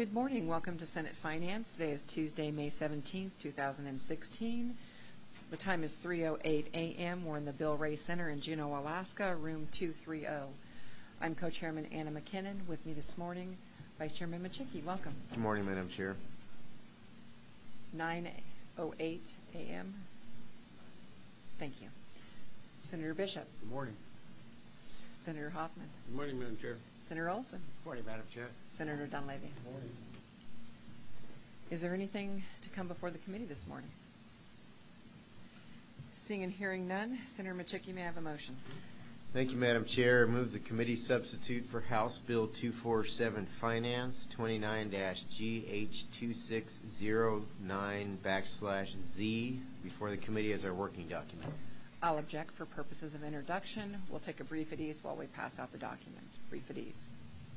Good morning. Welcome to Senate Finance. Today is Tuesday, May 17th, 2016. The time is 3:08 a.m. We're in the Bill Ray Center in Juneau, Alaska, room 230. I'm Co-Chairman Anna McKinnon. With me this morning, Vice Chairman Machicki. Welcome. Good morning, Madam Chair. 9:08 a.m. Thank you. Senator Bishop. Good morning. Senator Hoffman. Good morning, Madam Chair. Senator Olson. Good morning, Madam Chair. Senator Dunleavy. Good morning. Is there anything to come before the committee this morning? Seeing and hearing none, Senator Machicki, may I have a motion? Thank you, Madam Chair. I move the committee substitute for House Bill 247 Finance 29-GH2609/Z before the committee as our working document. I'll object for purposes of introduction. We'll take a brief at ease while we pass out the documents. Brief at ease.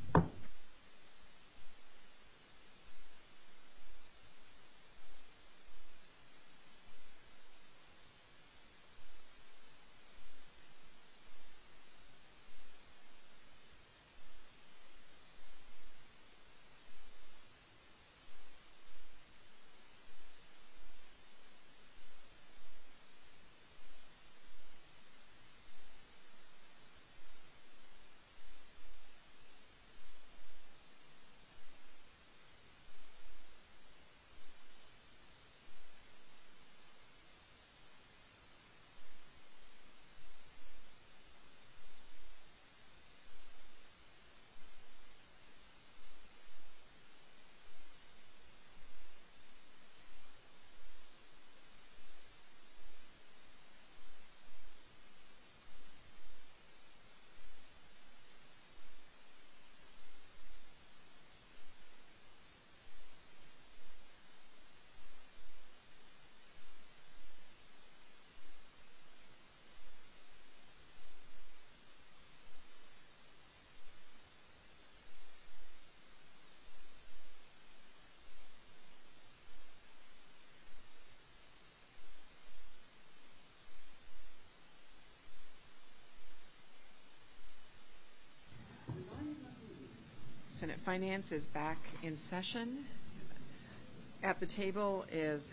Senate Finance is back in session. At the table is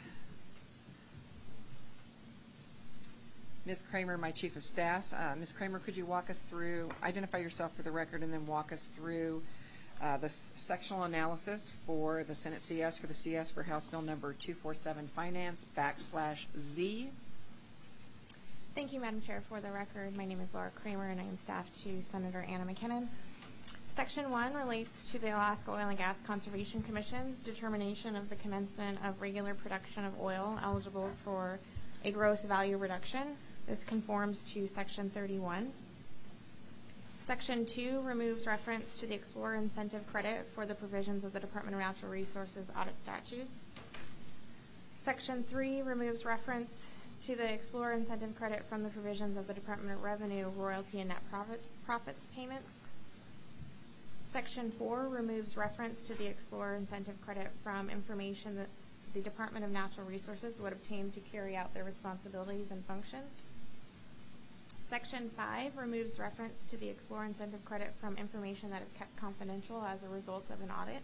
Ms. Kramer, my Chief of Staff. Ms. Kramer, could you walk us through, identify yourself for the record, and then walk us through the sectional analysis for the Senate CS for House Bill number 247 Finance /Z. Thank you, Madam Chair. For the record, my name is Laura Kramer, and I am staff to Senator Anna McKinnon. Section 1 relates to the Alaska Oil and Gas Conservation Commission's determination of the commencement of regular production of oil eligible for a gross value reduction. This conforms to Section 31. Section 2 removes reference to the Explorer Incentive Credit for the provisions of the Department of Natural Resources audit statutes. Section 3 removes reference to the Explorer Incentive Credit from the provisions of the Department of Revenue royalty and net profits payments. Section 4 removes reference to the Explorer Incentive Credit from information that the Department of Natural Resources would obtain to carry out their responsibilities and functions. Section 5 removes reference to the Explorer Incentive Credit from information that is kept confidential as a result of an audit.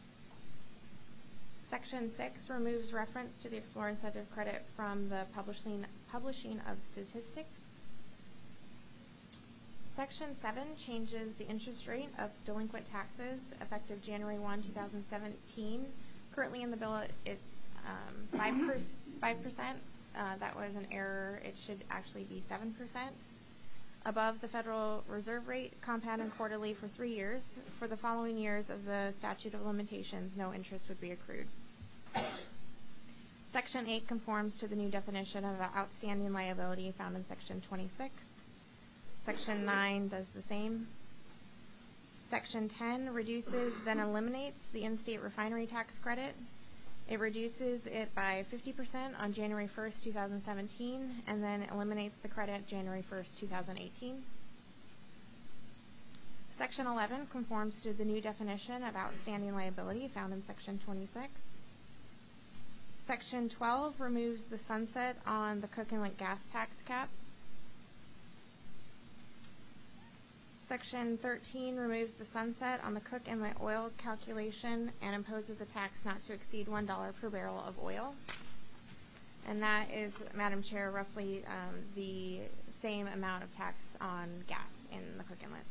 Section 6 removes reference to the Explorer Incentive Credit from the publishing of statistics. Section 7 changes the interest rate of delinquent taxes effective January 1, 2017. Currently in the bill, it's 5%. That was an error. It should actually be 7%. Above the Federal Reserve rate, compounded quarterly for 3 years. For the following years of the statute of limitations, no interest would be accrued. Section 8 conforms to the new definition of outstanding liability found in Section 26. Section 9 does the same. Section 10 reduces, then eliminates the in-state refinery tax credit. It reduces it by 50% on January 1st, 2017, and then eliminates the credit January 1st, 2018. Section 11 conforms to the new definition of outstanding liability found in Section 26. Section 12 removes the sunset on the Cook Inlet gas tax cap. Section 13 removes the sunset on the Cook Inlet oil calculation and imposes a tax not to exceed $1 per barrel of oil. And that is, Madam Chair, roughly the same amount of tax on gas in the Cook Inlet.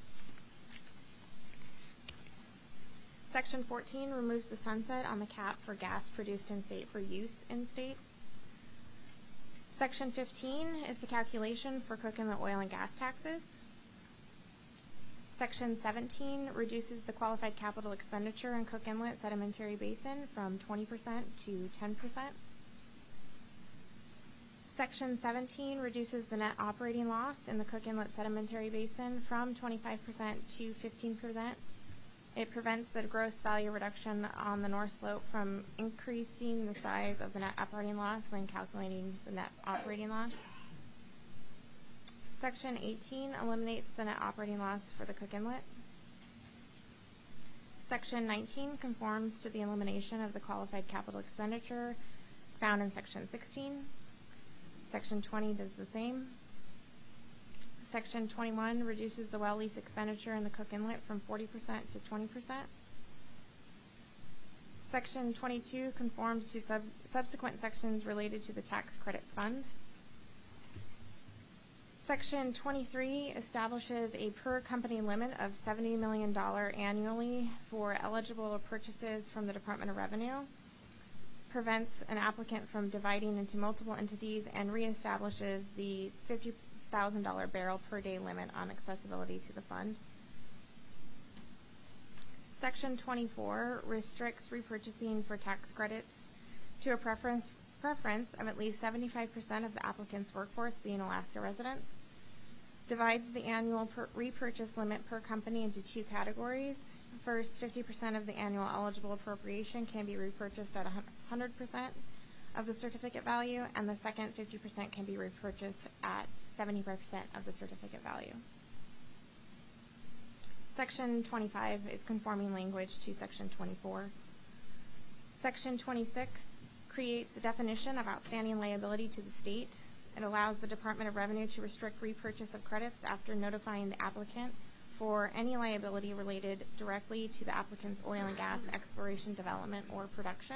Section 14 removes the sunset on the cap for gas produced in state for use in state. Section 15 is the calculation for Cook Inlet oil and gas taxes. Section 17 reduces the qualified capital expenditure in Cook Inlet Sedimentary Basin from 20% to 10%. Section 17 reduces the net operating loss in the Cook Inlet Sedimentary Basin from 25% to 15%. It prevents the gross value reduction on the North Slope from increasing the size of the net operating loss when calculating the net operating loss. Section 18 eliminates the net operating loss for the Cook Inlet. Section 19 conforms to the elimination of the qualified capital expenditure found in Section 16. Section 20 does the same. Section 21 reduces the well lease expenditure in the Cook Inlet from 40% to 20%. Section 22 conforms to subsequent sections related to the tax credit fund. Section 23 establishes a per company limit of $70 million annually for eligible purchases from the Department of Revenue, prevents an applicant from dividing into multiple entities, and reestablishes the $50,000 barrel per day limit on accessibility to the fund. Section 24 restricts repurchasing for tax credits to a preference of at least 75% of the applicant's workforce being Alaska residents, divides the annual repurchase limit per company into two categories. First, 50% of the annual eligible appropriation can be repurchased at 100% of the certificate value, and the second 50% can be repurchased at 75% of the certificate value. Section 25 is conforming language to Section 24. Section 26 creates a definition of outstanding liability to the state. It allows the Department of Revenue to restrict repurchase of credits after notifying the applicant for any liability related directly to the applicant's oil and gas exploration, development, or production.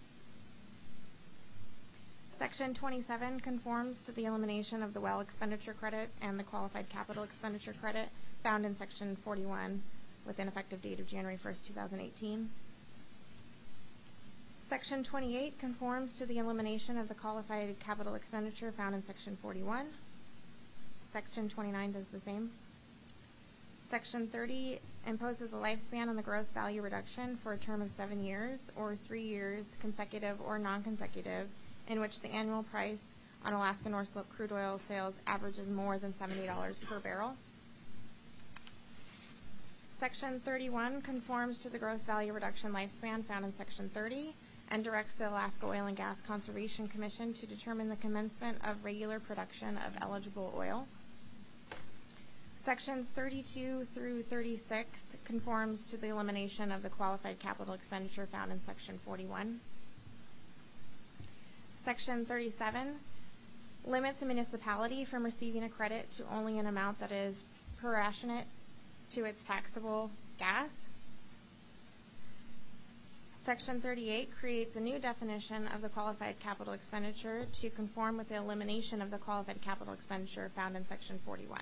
Section 27 conforms to the elimination of the well expenditure credit and the qualified capital expenditure credit found in Section 41 with an effective date of January 1st, 2018. Section 28 conforms to the elimination of the qualified capital expenditure found in Section 41. Section 29 does the same. Section 30 imposes a lifespan on the gross value reduction for a term of 7 years or 3 years consecutive or non-consecutive in which the annual price on Alaska North Slope crude oil sales averages more than $70 per barrel. Section 31 conforms to the gross value reduction lifespan found in Section 30 and directs the Alaska Oil and Gas Conservation Commission to determine the commencement of regular production of eligible oil. Sections 32 through 36 conforms to the elimination of the qualified capital expenditure found in Section 41. Section 37 limits a municipality from receiving a credit to only an amount that is proportionate to its taxable gas. Section 38 creates a new definition of the qualified capital expenditure to conform with the elimination of the qualified capital expenditure found in Section 41.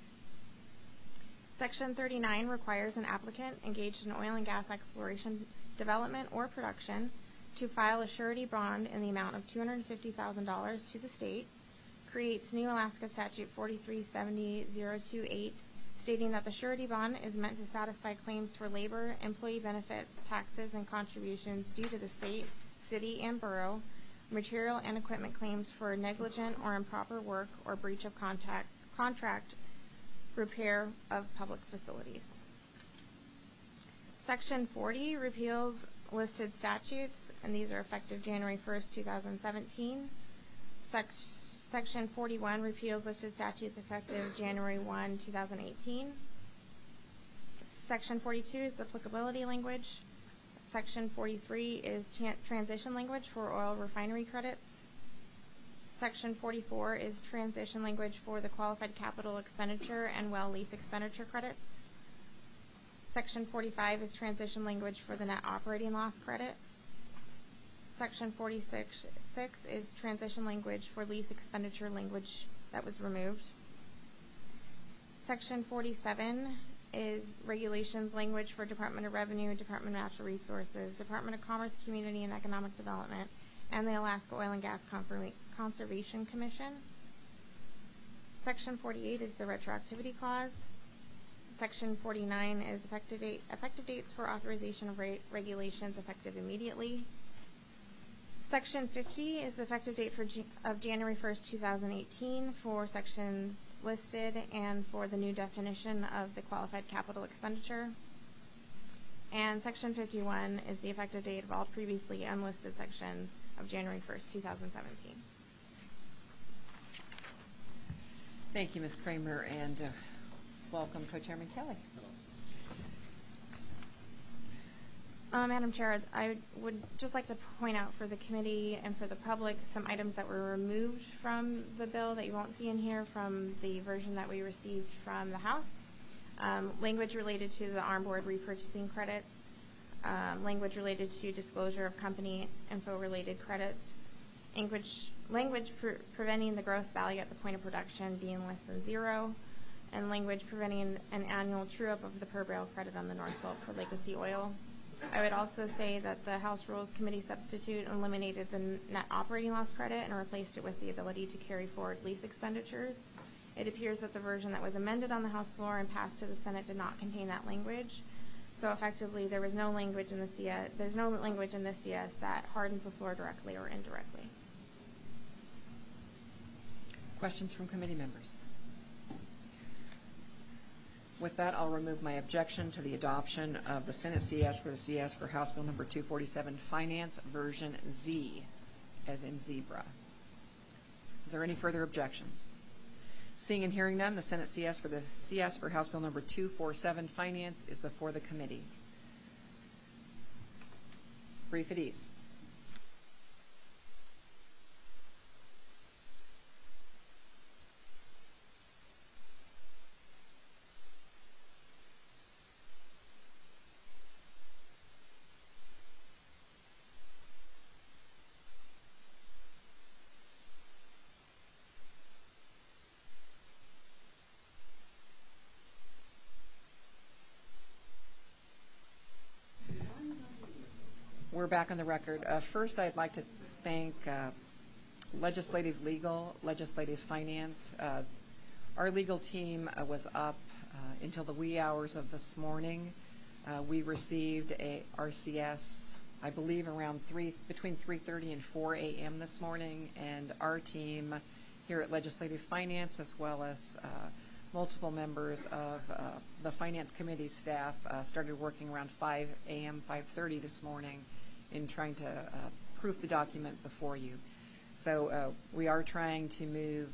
Section 39 requires an applicant engaged in oil and gas exploration, development, or production to file a surety bond in the amount of $250,000 to the state, creates new Alaska Statute 4370.028, stating that the surety bond is meant to satisfy claims for labor, employee benefits, taxes, and contributions due to the state, city, and borough, material and equipment claims for negligent or improper work or breach of contract repair of public facilities. Section 40 repeals listed statutes, and these are effective January 1st, 2017. Section 41 repeals listed statutes effective January 1, 2018. Section 42 is the applicability language. Section 43 is transition language for oil refinery credits. Section 44 is transition language for the qualified capital expenditure and well lease expenditure credits. Section 45 is transition language for the net operating loss credit. Section 46 is transition language for lease expenditure language that was removed. Section 47 is regulations language for Department of Revenue, Department of Natural Resources, Department of Commerce, Community and Economic Development, and the Alaska Oil and Gas Conservation Commission. Section 48 is the retroactivity clause. Section 49 is effective dates for authorization of regulations effective immediately. Section 50 is the effective date of January 1st, 2018 for sections listed and for the new definition of the qualified capital expenditure. And Section 51 is the effective date of all previously unlisted sections of January 1st, 2017. Thank you, Ms. Kramer, and welcome, Co-Chairman Kelly. Madam Chair, I would just like to point out for the committee and for the public some items that were removed from the bill that you won't see in here from the version that we received from the House. Language related to the Arm Board repurchasing credits, language related to disclosure of company info-related credits, language preventing the gross value at the point of production being less than 0, and language preventing an annual true-up of the per barrel credit on the North Slope for Legacy Oil. I would also say that the House Rules Committee substitute eliminated the net operating loss credit and replaced it with the ability to carry forward lease expenditures. It appears that the version that was amended on the House floor and passed to the Senate did not contain that language. So effectively, there was no language in the CS. There's no language in the CS that hardens the floor directly or indirectly. Questions from committee members? With that, I'll remove my objection to the adoption of the Senate CS for House Bill number 247, Finance version Z, as in zebra. Is there any further objections? Seeing and hearing none, the Senate CS for House Bill number 247, Finance, is before the committee. Brief at ease. We're back on the record. First, I'd like to thank Legislative Legal, Legislative Finance. Our legal team was up until the wee hours of this morning. We received a RCS, I believe, around between 3:30 and 4 a.m. this morning, and our team here at Legislative Finance, as well as multiple members of the Finance Committee staff, started working around 5 a.m., 5:30 this morning in trying to proof the document before you. So we are trying to move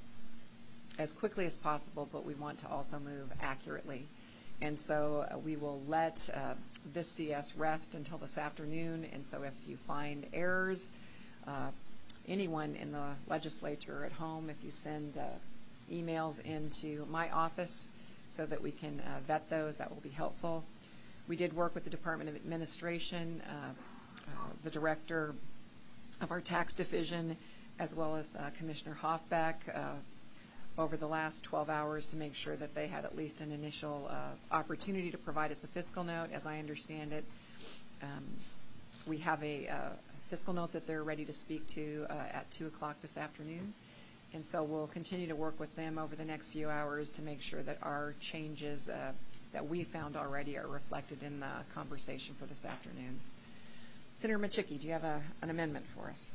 as quickly as possible, but we want to also move accurately. And so we will let this CS rest until this afternoon, and so if you find errors, anyone in the legislature at home, if you send emails into my office so that we can vet those, that will be helpful. We did work with the Department of Administration, the director of our tax division, as well as Commissioner Hoffbeck over the last 12 hours to make sure that they had at least an initial opportunity to provide us a fiscal note. As I understand it, we have a fiscal note that they're ready to speak to at 2 o'clock this afternoon. And so we'll continue to work with them over the next few hours to make sure that our changes that we found already are reflected in the conversation for this afternoon. Senator Machicki, do you have an amendment for us?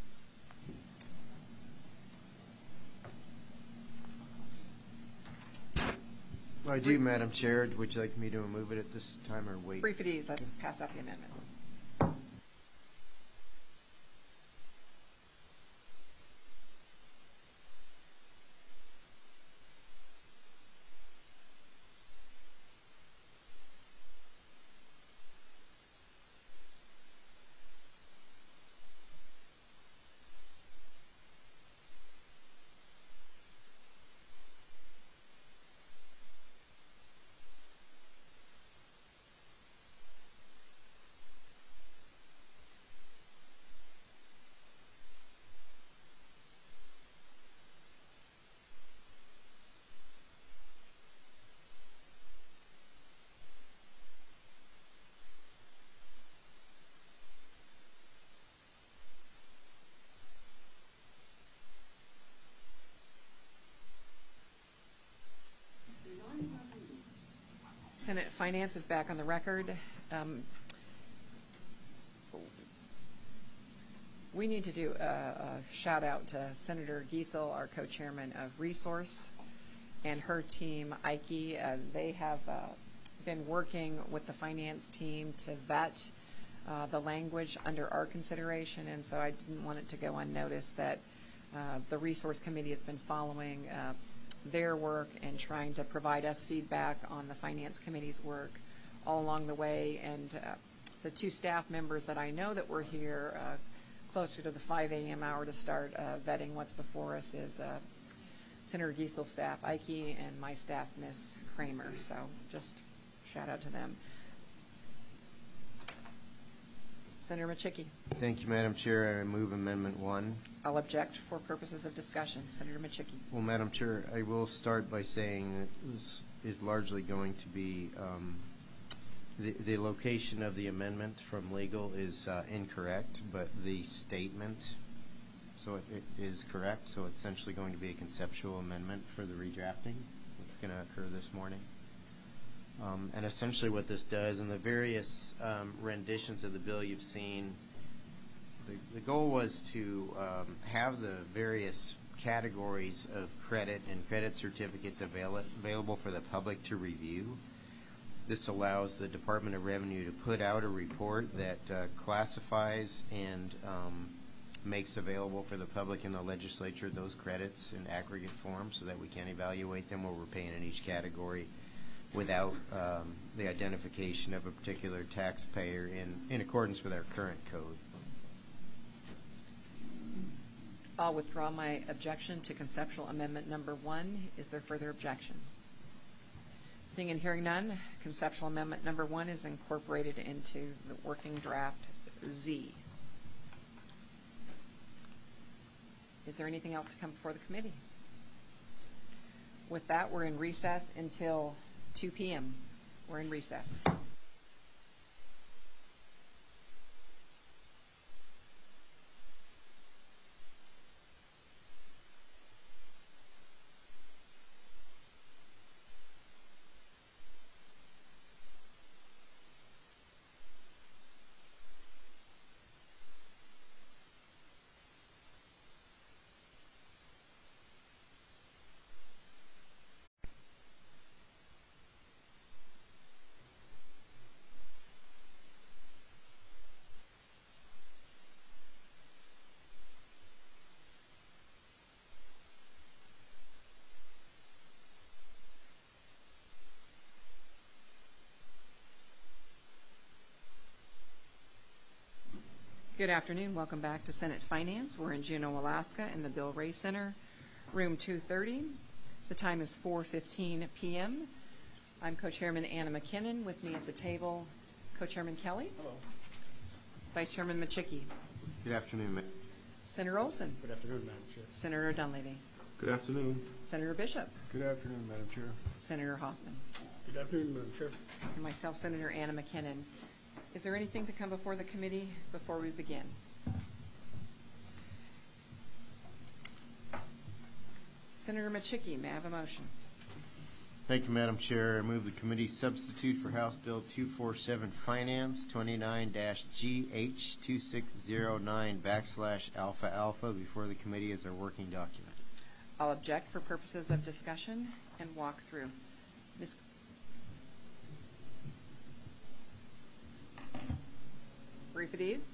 I do, Madam Chair. Would you like me to remove it at this time or wait? Brief at ease. Let's pass out the amendment. Senate Finance is back on the record. We need to do a shout out to Senator Giesel, our co-chairman of Resource, and her team, Ike. They have been working with the finance team to vet the language under our consideration, and so I didn't want it to go unnoticed that the Resource Committee has been following their work and trying to provide us feedback on the Finance Committee's work all along the way. And the two staff members that I know that were here closer to the 5 a.m. hour to start vetting what's before us is Senator Giesel's staff, Ike, and my staff, Ms. Kramer. So just shout out to them. Senator Machicky. Thank you, Madam Chair. I move Amendment 1. I'll object for purposes of discussion. Senator Machicky. Well, Madam Chair, I will start by saying that this is largely going to be the location of the amendment from legal is incorrect, but the statement, so it is correct. So it's essentially going to be a conceptual amendment for the redrafting that's going to occur this morning. And essentially what this does, in the various renditions of the bill you've seen, the goal was to have the various categories of credit and credit certificates available for the public to review. This allows the Department of Revenue to put out a report that classifies and makes available for the public and the legislature those credits in aggregate form so that we can evaluate them what we're paying in each category without the identification of a particular taxpayer in accordance with our current code. I'll withdraw my objection to conceptual amendment number 1. Is there further objection? Seeing and hearing none, conceptual amendment number 1 is incorporated into the working draft Z. Is there anything else to come before the committee? With that, we're in recess until 2 p.m. We're in recess. Good afternoon. Welcome back to Senate Finance. We're in Juneau, Alaska in the Bill Ray Center, room 230. The time is 4:15 p.m. I'm Co-Chairman Anna McKinnon. With me at the table, Co-Chairman Kelly. Hello. Vice Chairman Machicky. Good afternoon, Madam. Senator Olson. Good afternoon, Madam Chair. Senator Dunleavy. Good afternoon. Senator Bishop. Good afternoon, Madam Chair. Senator Hoffman. Good afternoon, Madam Chair. And myself, Senator Anna McKinnon. Is there anything to come before the committee before we begin? Senator Machicky, may I have a motion? Thank you, Madam Chair. I move the committee substitute for House Bill 247 Finance 29-GH2609 / alpha before the committee as our working document. I'll object for purposes of discussion and walk through. Ms. Brief at ease.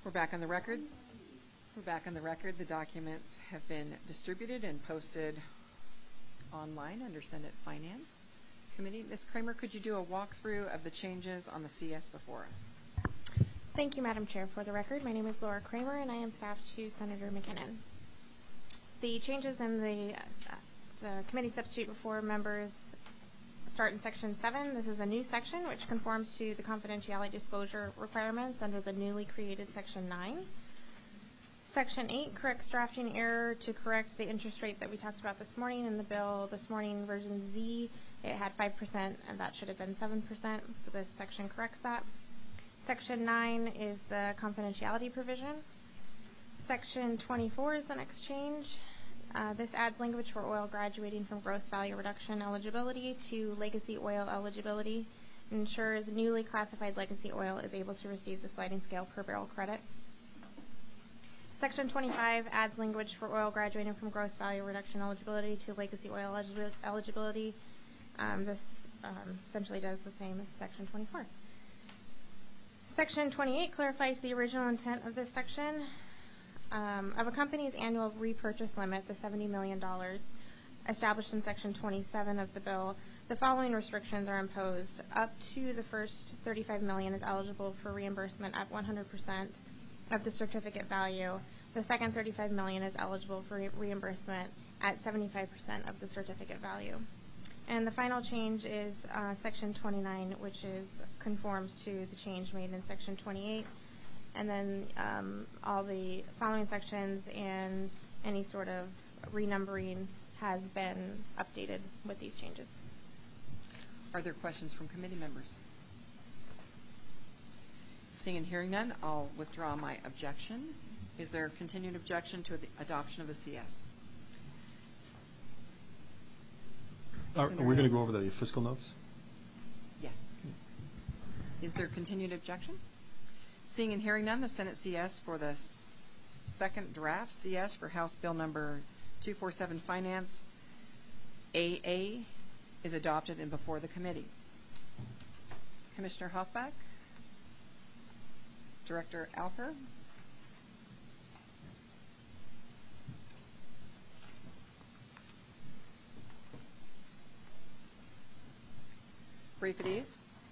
We're back on the record. We're back on the record. The documents have been distributed and posted online under Senate Finance Committee. Ms. Kramer, could you do a walkthrough of the changes on the CS before us? Thank you, Madam Chair. For the record, my name is Laura Kramer, and I am staff to Senator McKinnon. The changes in the committee substitute before members start in Section 7. This is a new section which conforms to the confidentiality disclosure requirements under the newly created Section 9. Section 8 corrects drafting error to correct the interest rate that we talked about this morning in the bill. This morning, version Z, it had 5%, and that should have been 7%, so this section corrects that. Section 9 is the confidentiality provision. Section 24 is the next change. This adds language for oil graduating from gross value reduction eligibility to legacy oil eligibility. Ensures newly classified legacy oil is able to receive the sliding scale per barrel credit. Section 25 adds language for oil graduating from gross value reduction eligibility to legacy oil eligibility. This essentially does the same as Section 24. Section 28 clarifies the original intent of this section. Of a company's annual repurchase limit, the $70 million established in Section 27 of the bill, the following restrictions are imposed. Up to the first $35 million is eligible for reimbursement at 100% of the certificate value. The second $35 million is eligible for reimbursement at 75% of the certificate value. And the final change is Section 29, which conforms to the change made in Section 28. And then all the following sections and any sort of renumbering has been updated with these changes. Are there questions from committee members? Seeing and hearing none, I'll withdraw my objection. Is there continued objection to the adoption of the CS? Are we going to go over the fiscal notes? Yes. Is there continued objection? Seeing and hearing none, the Senate CS for the second draft CS for House Bill number 247 Finance AA is adopted and before the committee. Commissioner Hoffbeck, Director Alper, brief at ease.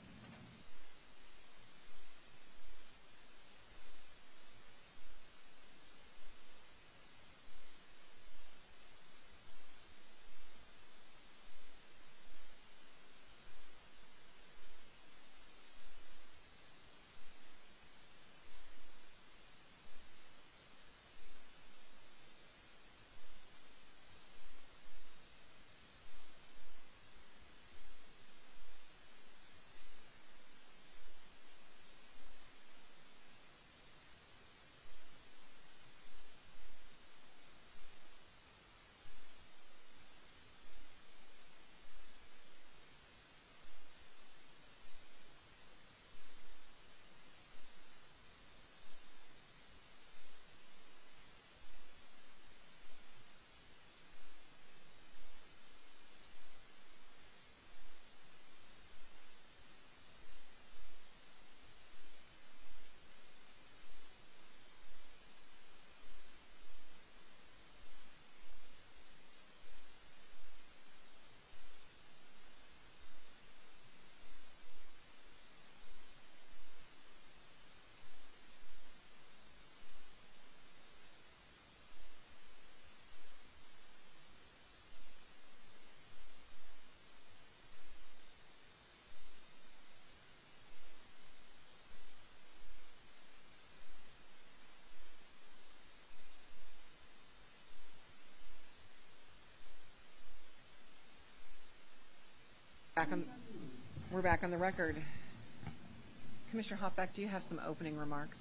We're back on the record. Commissioner Hoffbeck, do you have some opening remarks?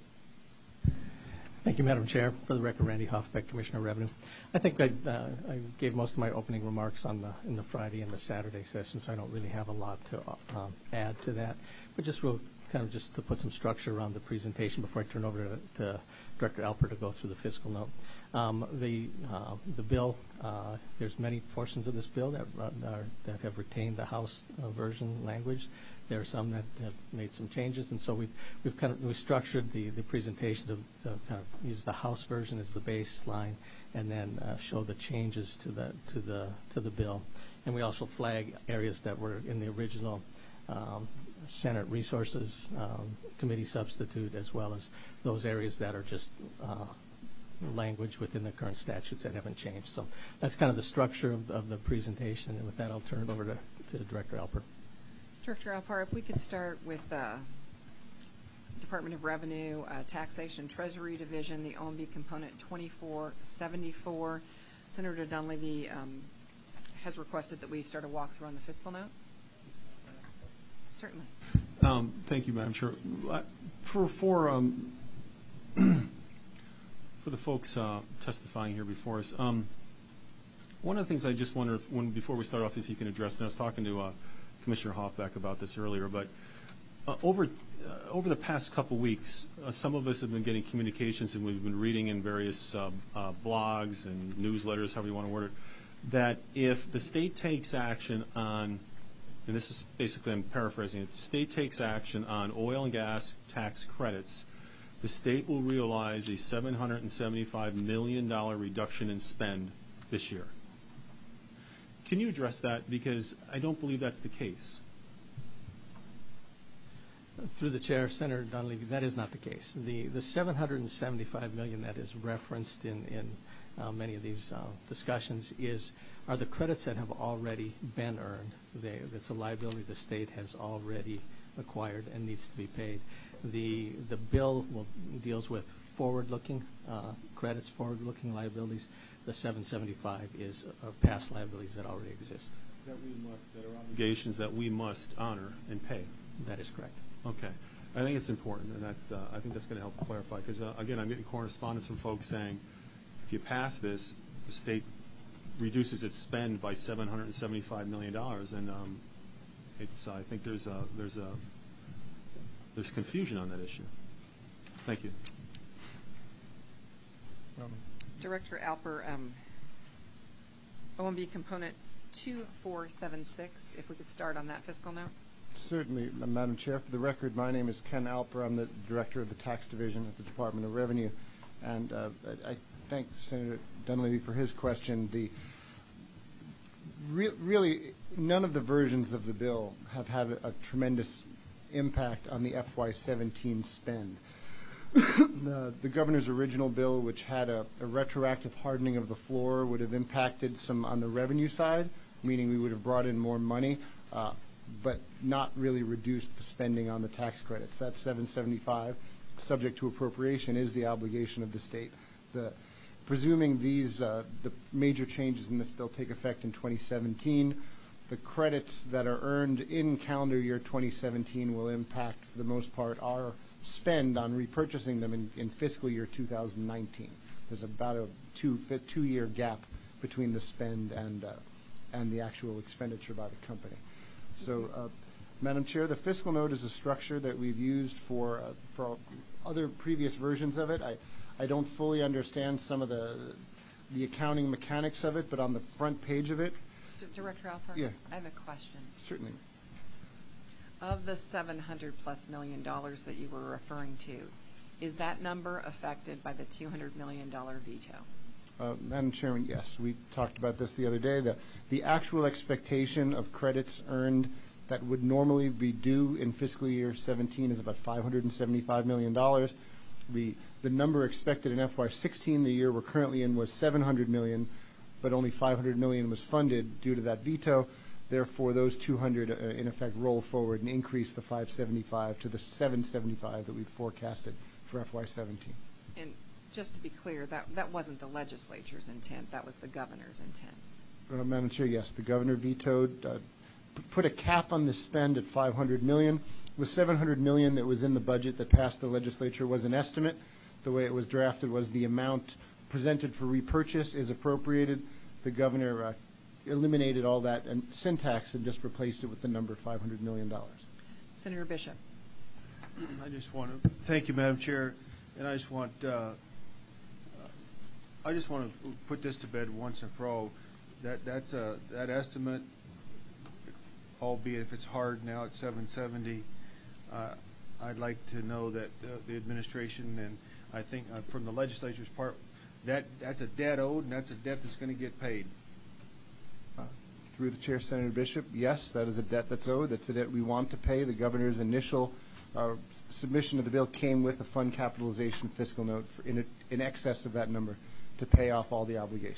Thank you, Madam Chair. For the record, Randy Hoffbeck, Commissioner of Revenue. I think I gave most of my opening remarks in the Friday and the Saturday session, so I don't really have a lot to add to that. But just real kind of just to put some structure around the presentation before I turn over to Director Alper to go through the fiscal note. The bill, there's many portions of this bill that have retained the House version language. There are some that have made some changes, and so we've structured the presentation to kind of use the House version as the baseline, and then show the changes to the bill. And we also flag areas that were in the original Senate Resources Committee substitute, as well as those areas that are just language within the current statutes that haven't changed. So that's kind of the structure of the presentation. And with that, I'll turn it over to Director Alper. Director Alper, if we could start with Department of Revenue, Taxation Treasury Division, the OMB component 2474. Senator Dunleavy has requested that we start a walkthrough on the fiscal note. Certainly. Thank you, Madam Chair. For the folks testifying here before us, one of the things I just wonder before we start off, if you can address, and I was talking to Commissioner Hoffbeck about this earlier, but over the past couple weeks, some of us have been getting communications, and we've been reading in various blogs and newsletters, however you want to word it, that if the state takes action on, and this is basically, I'm paraphrasing it, the state takes action on oil and gas tax credits, the state will realize a $775 million reduction in spend this year. Can you address that? Because I don't believe that's the case. Through the chair, Senator Dunleavy, that is not the case. The $775 million that is referenced in many of these discussions are the credits that have already been earned. It's a liability the state has already acquired and needs to be paid. The bill deals with forward-looking credits, forward-looking liabilities. The 775 is past liabilities that already exist. That are obligations that we must honor and pay. That is correct. Okay. I think it's important, and I think that's going to help clarify, because, again, I'm getting correspondence from folks saying, if you pass this, the state reduces its spend by $775 million, and I think there's confusion on that issue. Thank you. Director Alper, OMB component 2476, if we could start on that fiscal note. Certainly, Madam Chair. For the record, my name is Ken Alper. I'm the Director of the Tax Division at the Department of Revenue. And I thank Senator Dunleavy for his question. Really, none of the versions of the bill have had a tremendous impact on the FY17 spend. The governor's original bill, which had a retroactive hardening of the floor, would have impacted some on the revenue side, meaning we would have brought in more money, but not really reduced the spending on the tax credits. That 775, subject to appropriation, is the obligation of the state. Presuming the major changes in this bill take effect in 2017, the credits that are earned in calendar year 2017 will impact, for the most part, our spend on repurchasing them in fiscal year 2019. There's about a two-year gap between the spend and the actual expenditure by the company. So, Madam Chair, the fiscal note is a structure that we've used for other previous versions of it. I don't fully understand some of the accounting mechanics of it, but on the front page of it. Director Alper, yeah. I have a question. Certainly. Of the $700+ million that you were referring to, is that number affected by the $200 million veto? Madam Chairman, yes. We talked about this the other day. The actual expectation of credits earned that would normally be due in fiscal year 17 is about $575 million. The number expected in FY16, the year we're currently in, was $700 million, but only $500 million was funded due to that veto. Therefore, those 200 in effect roll forward and increase the 575 to the 775 that we've forecasted for FY17. And just to be clear, that wasn't the legislature's intent. That was the governor's intent. Madam Chair, yes. The governor vetoed, put a cap on the spend at $500 million. The $700 million that was in the budget that passed the legislature was an estimate. The way it was drafted was the amount presented for repurchase is appropriated. The governor eliminated all that and syntax and just replaced it with the number $500 million. Senator Bishop. I just want to thank you, Madam Chair, and I just want to put this to bed once and for all. That estimate, albeit if it's hard now at 770, I'd like to know that the administration and I think from the legislature's part, that's a debt owed and that's a debt that's going to get paid. Through the chair, Senator Bishop, yes, that is a debt that's owed. That's a debt we want to pay. The governor's initial submission of the bill came with a fund capitalization fiscal note in excess of that number to pay off all the obligations.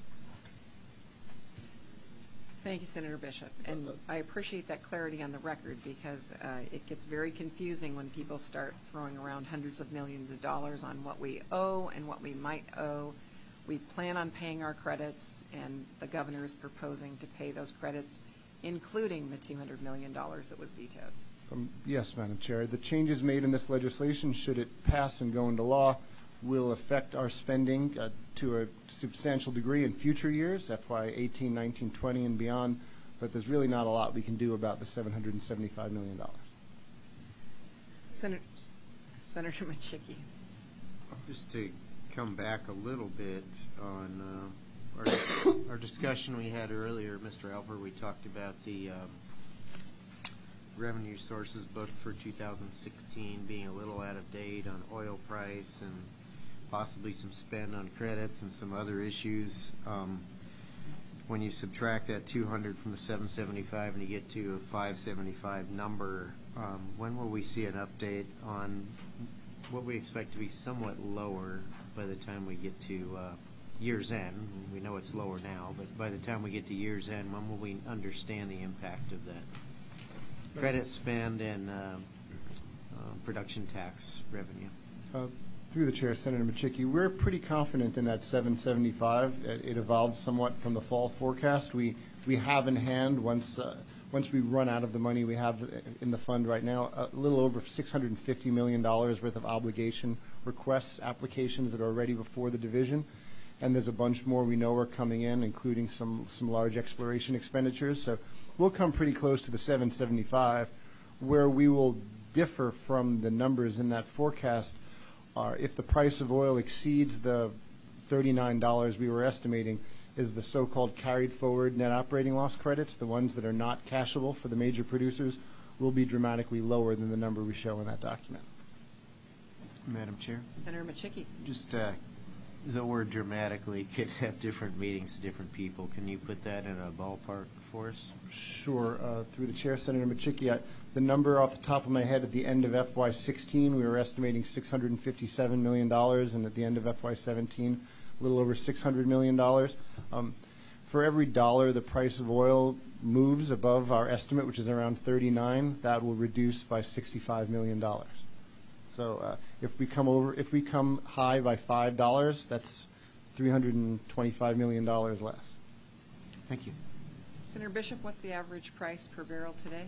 Thank you, Senator Bishop. And I appreciate that clarity on the record because it gets very confusing when people start throwing around hundreds of millions of dollars on what we owe and what we might owe. We plan on paying our credits, and the governor is proposing to pay those credits, including the $200 million that was vetoed. Yes, Madam Chair. The changes made in this legislation, should it pass and go into law, will affect our spending to a substantial degree in future years, FY 18, 19, 20, and beyond, but there's really not a lot we can do about the $775 million. Senator Machicki. Just to come back a little bit on our discussion we had earlier, Mr. Alper, we talked about the revenue sources booked for 2016 being a little out of date on oil price and possibly some spend on credits and some other issues. When you subtract that 200 from the 775 and you get to a 575 number, when will we see an update on what we expect to be somewhat lower by the time we get to year's end? We know it's lower now, but by the time we get to year's end, when will we understand the impact of that credit spend and production tax revenue? Through the chair, Senator Machicki, we're pretty confident in that 775. It evolved somewhat from the fall forecast. We have in hand, once we run out of the money we have in the fund right now, a little over $650 million worth of obligation requests, applications that are already before the division. And there's a bunch more we know are coming in, including some large exploration expenditures. So we'll come pretty close to the 775. Where we will differ from the numbers in that forecast are if the price of oil exceeds the $39 we were estimating, is the so-called carried forward net operating loss credits, the ones that are not cashable for the major producers, will be dramatically lower than the number we show in that document. Madam Chair? Senator Machicki. Just the word dramatically could have different meanings to different people. Can you put that in a ballpark for us? Sure. Through the chair, Senator Machicki, the number off the top of my head at the end of FY16, we were estimating $657 million, and at the end of FY17, a little over $600 million. For every dollar the price of oil moves above our estimate, which is around 39, that will reduce by $65 million. So if we come high by $5, that's $325 million less. Thank you. Senator Bishop, what's the average price per barrel today?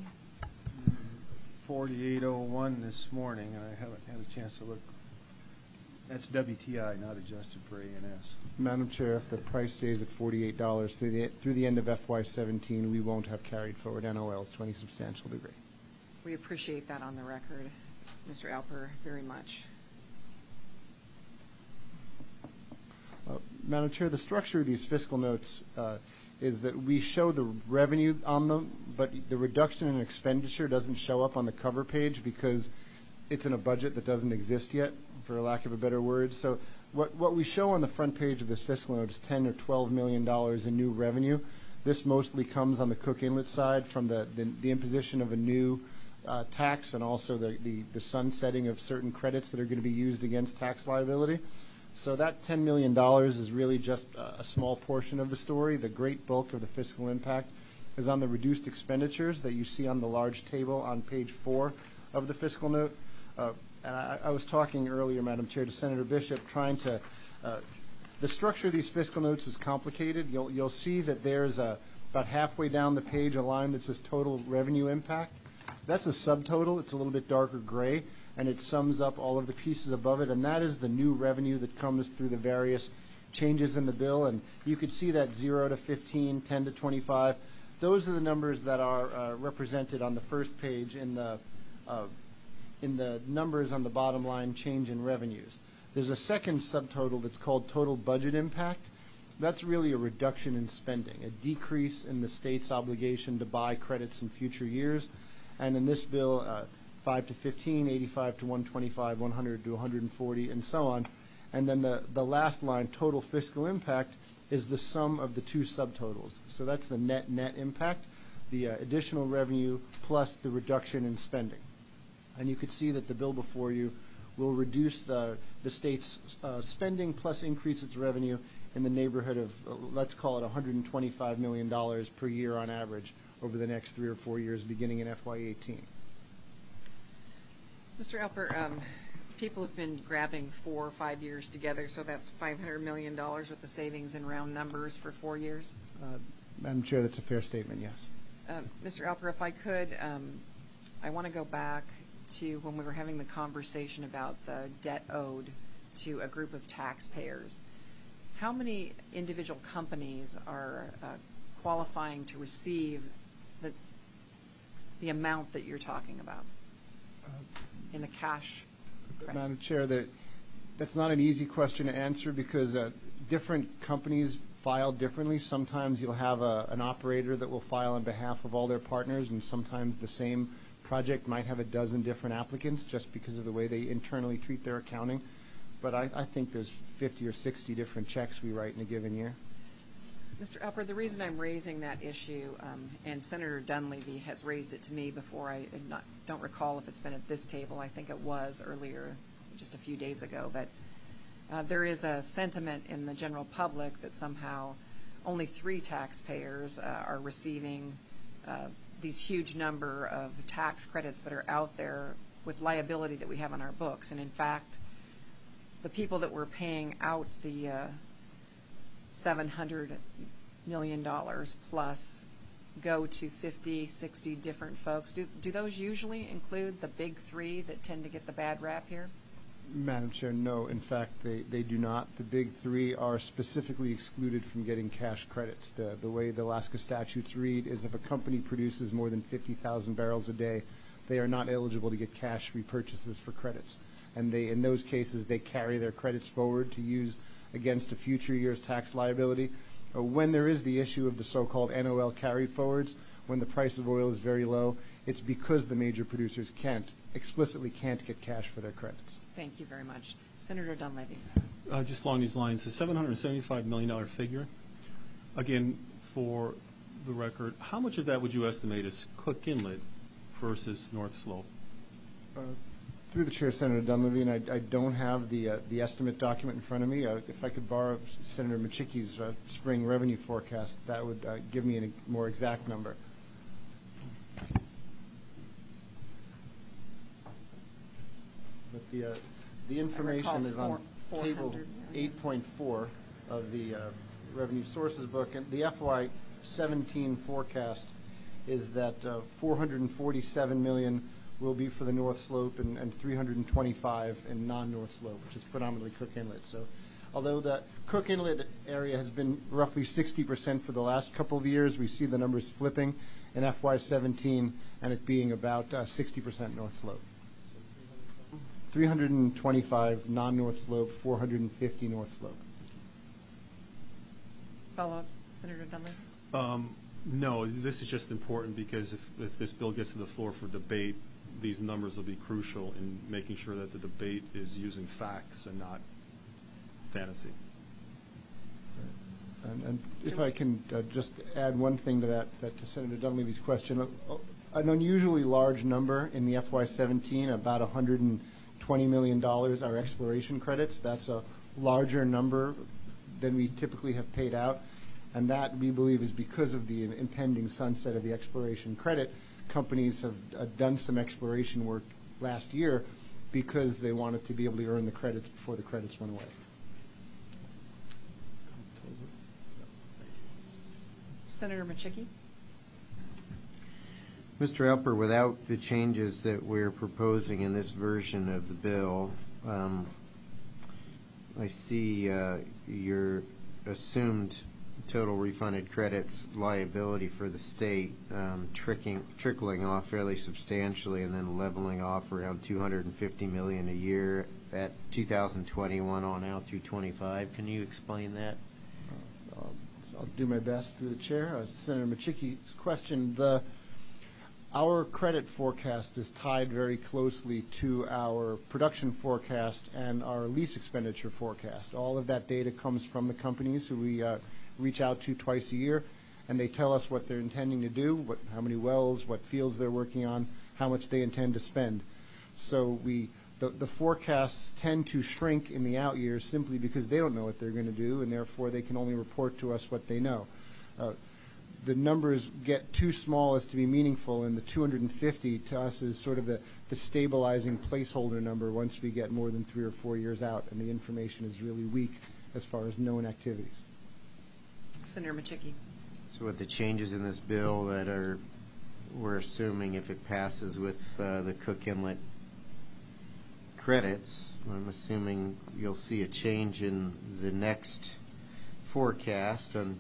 48.01 this morning, and I haven't had a chance to look. That's WTI, not adjusted for ANS. Madam Chair, if the price stays at $48 through the end of FY17, we won't have carried forward NOLs to any substantial degree. We appreciate that on the record, Mr. Alper, very much. Madam Chair, the structure of these fiscal notes is that we show the revenue on them, but the reduction in expenditure doesn't show up on the cover page because it's in a budget that doesn't exist yet, for lack of a better word. So what we show on the front page of this fiscal note is $10 or $12 million in new revenue. This mostly comes on the Cook Inlet side from the imposition of a new tax and also the sunsetting of certain credits that are going to be used against tax liability. So that $10 million is really just a small portion of the story. The great bulk of the fiscal impact is on the reduced expenditures that you see on the large table on page 4 of the fiscal note. And I was talking earlier, Madam Chair, to Senator Bishop, trying to the structure of these fiscal notes is complicated. You'll see that there's about halfway down the page a line that says total revenue impact. That's a subtotal. It's a little bit darker gray, and it sums up all of the pieces above it, and that is the new revenue that comes through the various changes in the bill. And you could see that 0 to 15, 10 to 25. Those are the numbers that are represented on the first page in the in the numbers on the bottom line, change in revenues. There's a second subtotal that's called total budget impact. That's really a reduction in spending, a decrease in the state's obligation to buy credits in future years. And in this bill, 5 to 15, 85 to 125, 100 to 140, and so on. And then the last line, total fiscal impact, is the sum of the two subtotals. So that's the net impact, the additional revenue plus the reduction in spending. And you could see that the bill before you will reduce the state's spending plus increase its revenue in the neighborhood of, let's call it $125 million per year on average over the next 3 or 4 years beginning in FY18. Mr. Alper, people have been grabbing 4 or 5 years together, so that's $500 million worth of savings in round numbers for 4 years. Madam Chair, that's a fair statement, yes. Mr. Alper, if I could, I want to go back to when we were having the conversation about the debt owed to a group of taxpayers. How many individual companies are qualifying to receive the amount that you're talking about in the cash credit? Madam Chair, that's not an easy question to answer because different companies file differently. Sometimes you'll have an operator that will file on behalf of all their partners, and sometimes the same project might have a dozen different applicants just because of the way they internally treat their accounting. But I think there's 50 or 60 different checks we write in a given year. Mr. Alper, the reason I'm raising that issue, and Senator Dunleavy has raised it to me before, I don't recall if it's been at this table. I think it was earlier, just a few days ago. But there is a sentiment in the general public that somehow only 3 taxpayers are receiving these huge number of tax credits that are out there with liability that we have on our books. And in fact, the people that were paying out the $700 million plus go to 50, 60 different folks. Do those usually include the big 3 that tend to get the bad rap here? Madam Chair, no. In fact, they do not. The big 3 are specifically excluded from getting cash credits. The way the Alaska statutes read is if a company produces more than 50,000 barrels a day, they are not eligible to get cash repurchases for credits. And in those cases, they carry their credits forward to use against a future year's tax liability. When there is the issue of the so-called NOL carry forwards, when the price of oil is very low, it's because the major producers explicitly can't get cash for their credits. Thank you very much. Senator Dunleavy. Just along these lines, the $775 million figure, again, for the record, how much of that would you estimate is Cook Inlet versus North Slope? Through the chair, Senator Dunleavy, and I don't have the estimate document in front of me. If I could borrow Senator Machicki's spring revenue forecast, that would give me a more exact number. But the information is on table 8.4 of the revenue sources book, and the FY17 forecast is that 447 million will be for the North Slope and 325 in non-North Slope, which is predominantly Cook Inlet. So although the Cook Inlet area has been roughly 60% for the last couple of years, we see the numbers flipping in FY17 and it being about 60% North Slope. 325 non-North Slope, 450 North Slope. Follow-up, Senator Dunleavy? No, this is just important because if this bill gets to the floor for debate, these numbers will be crucial in making sure that the debate is using facts and not fantasy. And if I can just add one thing to that to Senator Dunleavy's question, an unusually large number in the FY17, about $120 million are exploration credits. That's a larger number than we typically have paid out. And that, we believe, is because of the impending sunset of the exploration credit. Companies have done some exploration work last year because they wanted to be able to earn the credits before the credits went away. Senator Machicki? Mr. Alper, without the changes that we're proposing in this version of the bill, I see your assumed total refunded credits liability for the state trickling off fairly substantially and then leveling off around $250 million a year at 2021 on out through 25. Can you explain that? I'll do my best through the chair. Senator Machicki's question, our credit forecast is tied very closely to our production forecast and our lease expenditure forecast. All of that data comes from the companies who we reach out to twice a year, and they tell us what they're intending to do, how many wells, what fields they're working on, how much they intend to spend. So the forecasts tend to shrink in the out years simply because they don't know what they're going to do, and therefore they can only report to us what they know. The numbers get too small as to be meaningful, and the 250 to us is sort of the stabilizing placeholder number once we get more than 3 or 4 years out, and the information is really weak as far as known activities. Senator Machicki. So with the changes in this bill that we're assuming if it passes with the Cook Inlet credits, I'm assuming you'll see a change in the next forecast on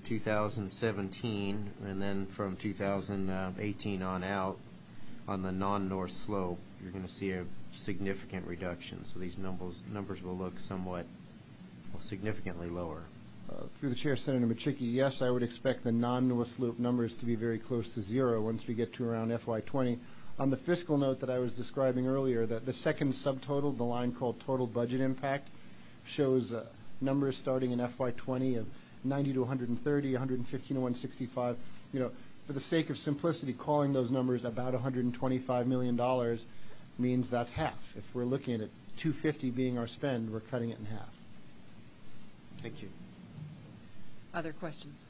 2017, and then from 2018 on out on the non-north slope, you're going to see a significant reduction. So these numbers will look significantly lower. Through the chair, Senator Machicki, yes, I would expect the non-north slope numbers to be very close to zero once we get to around FY20. On the fiscal note that I was describing earlier, that the second subtotal, the line called total budget impact, shows numbers starting in FY20 of 90 to 130, 115 to 165. For the sake of simplicity, calling those numbers about $125 million means that's half. If we're looking at it, 250 being our spend, we're cutting it in half. Thank you. Other questions?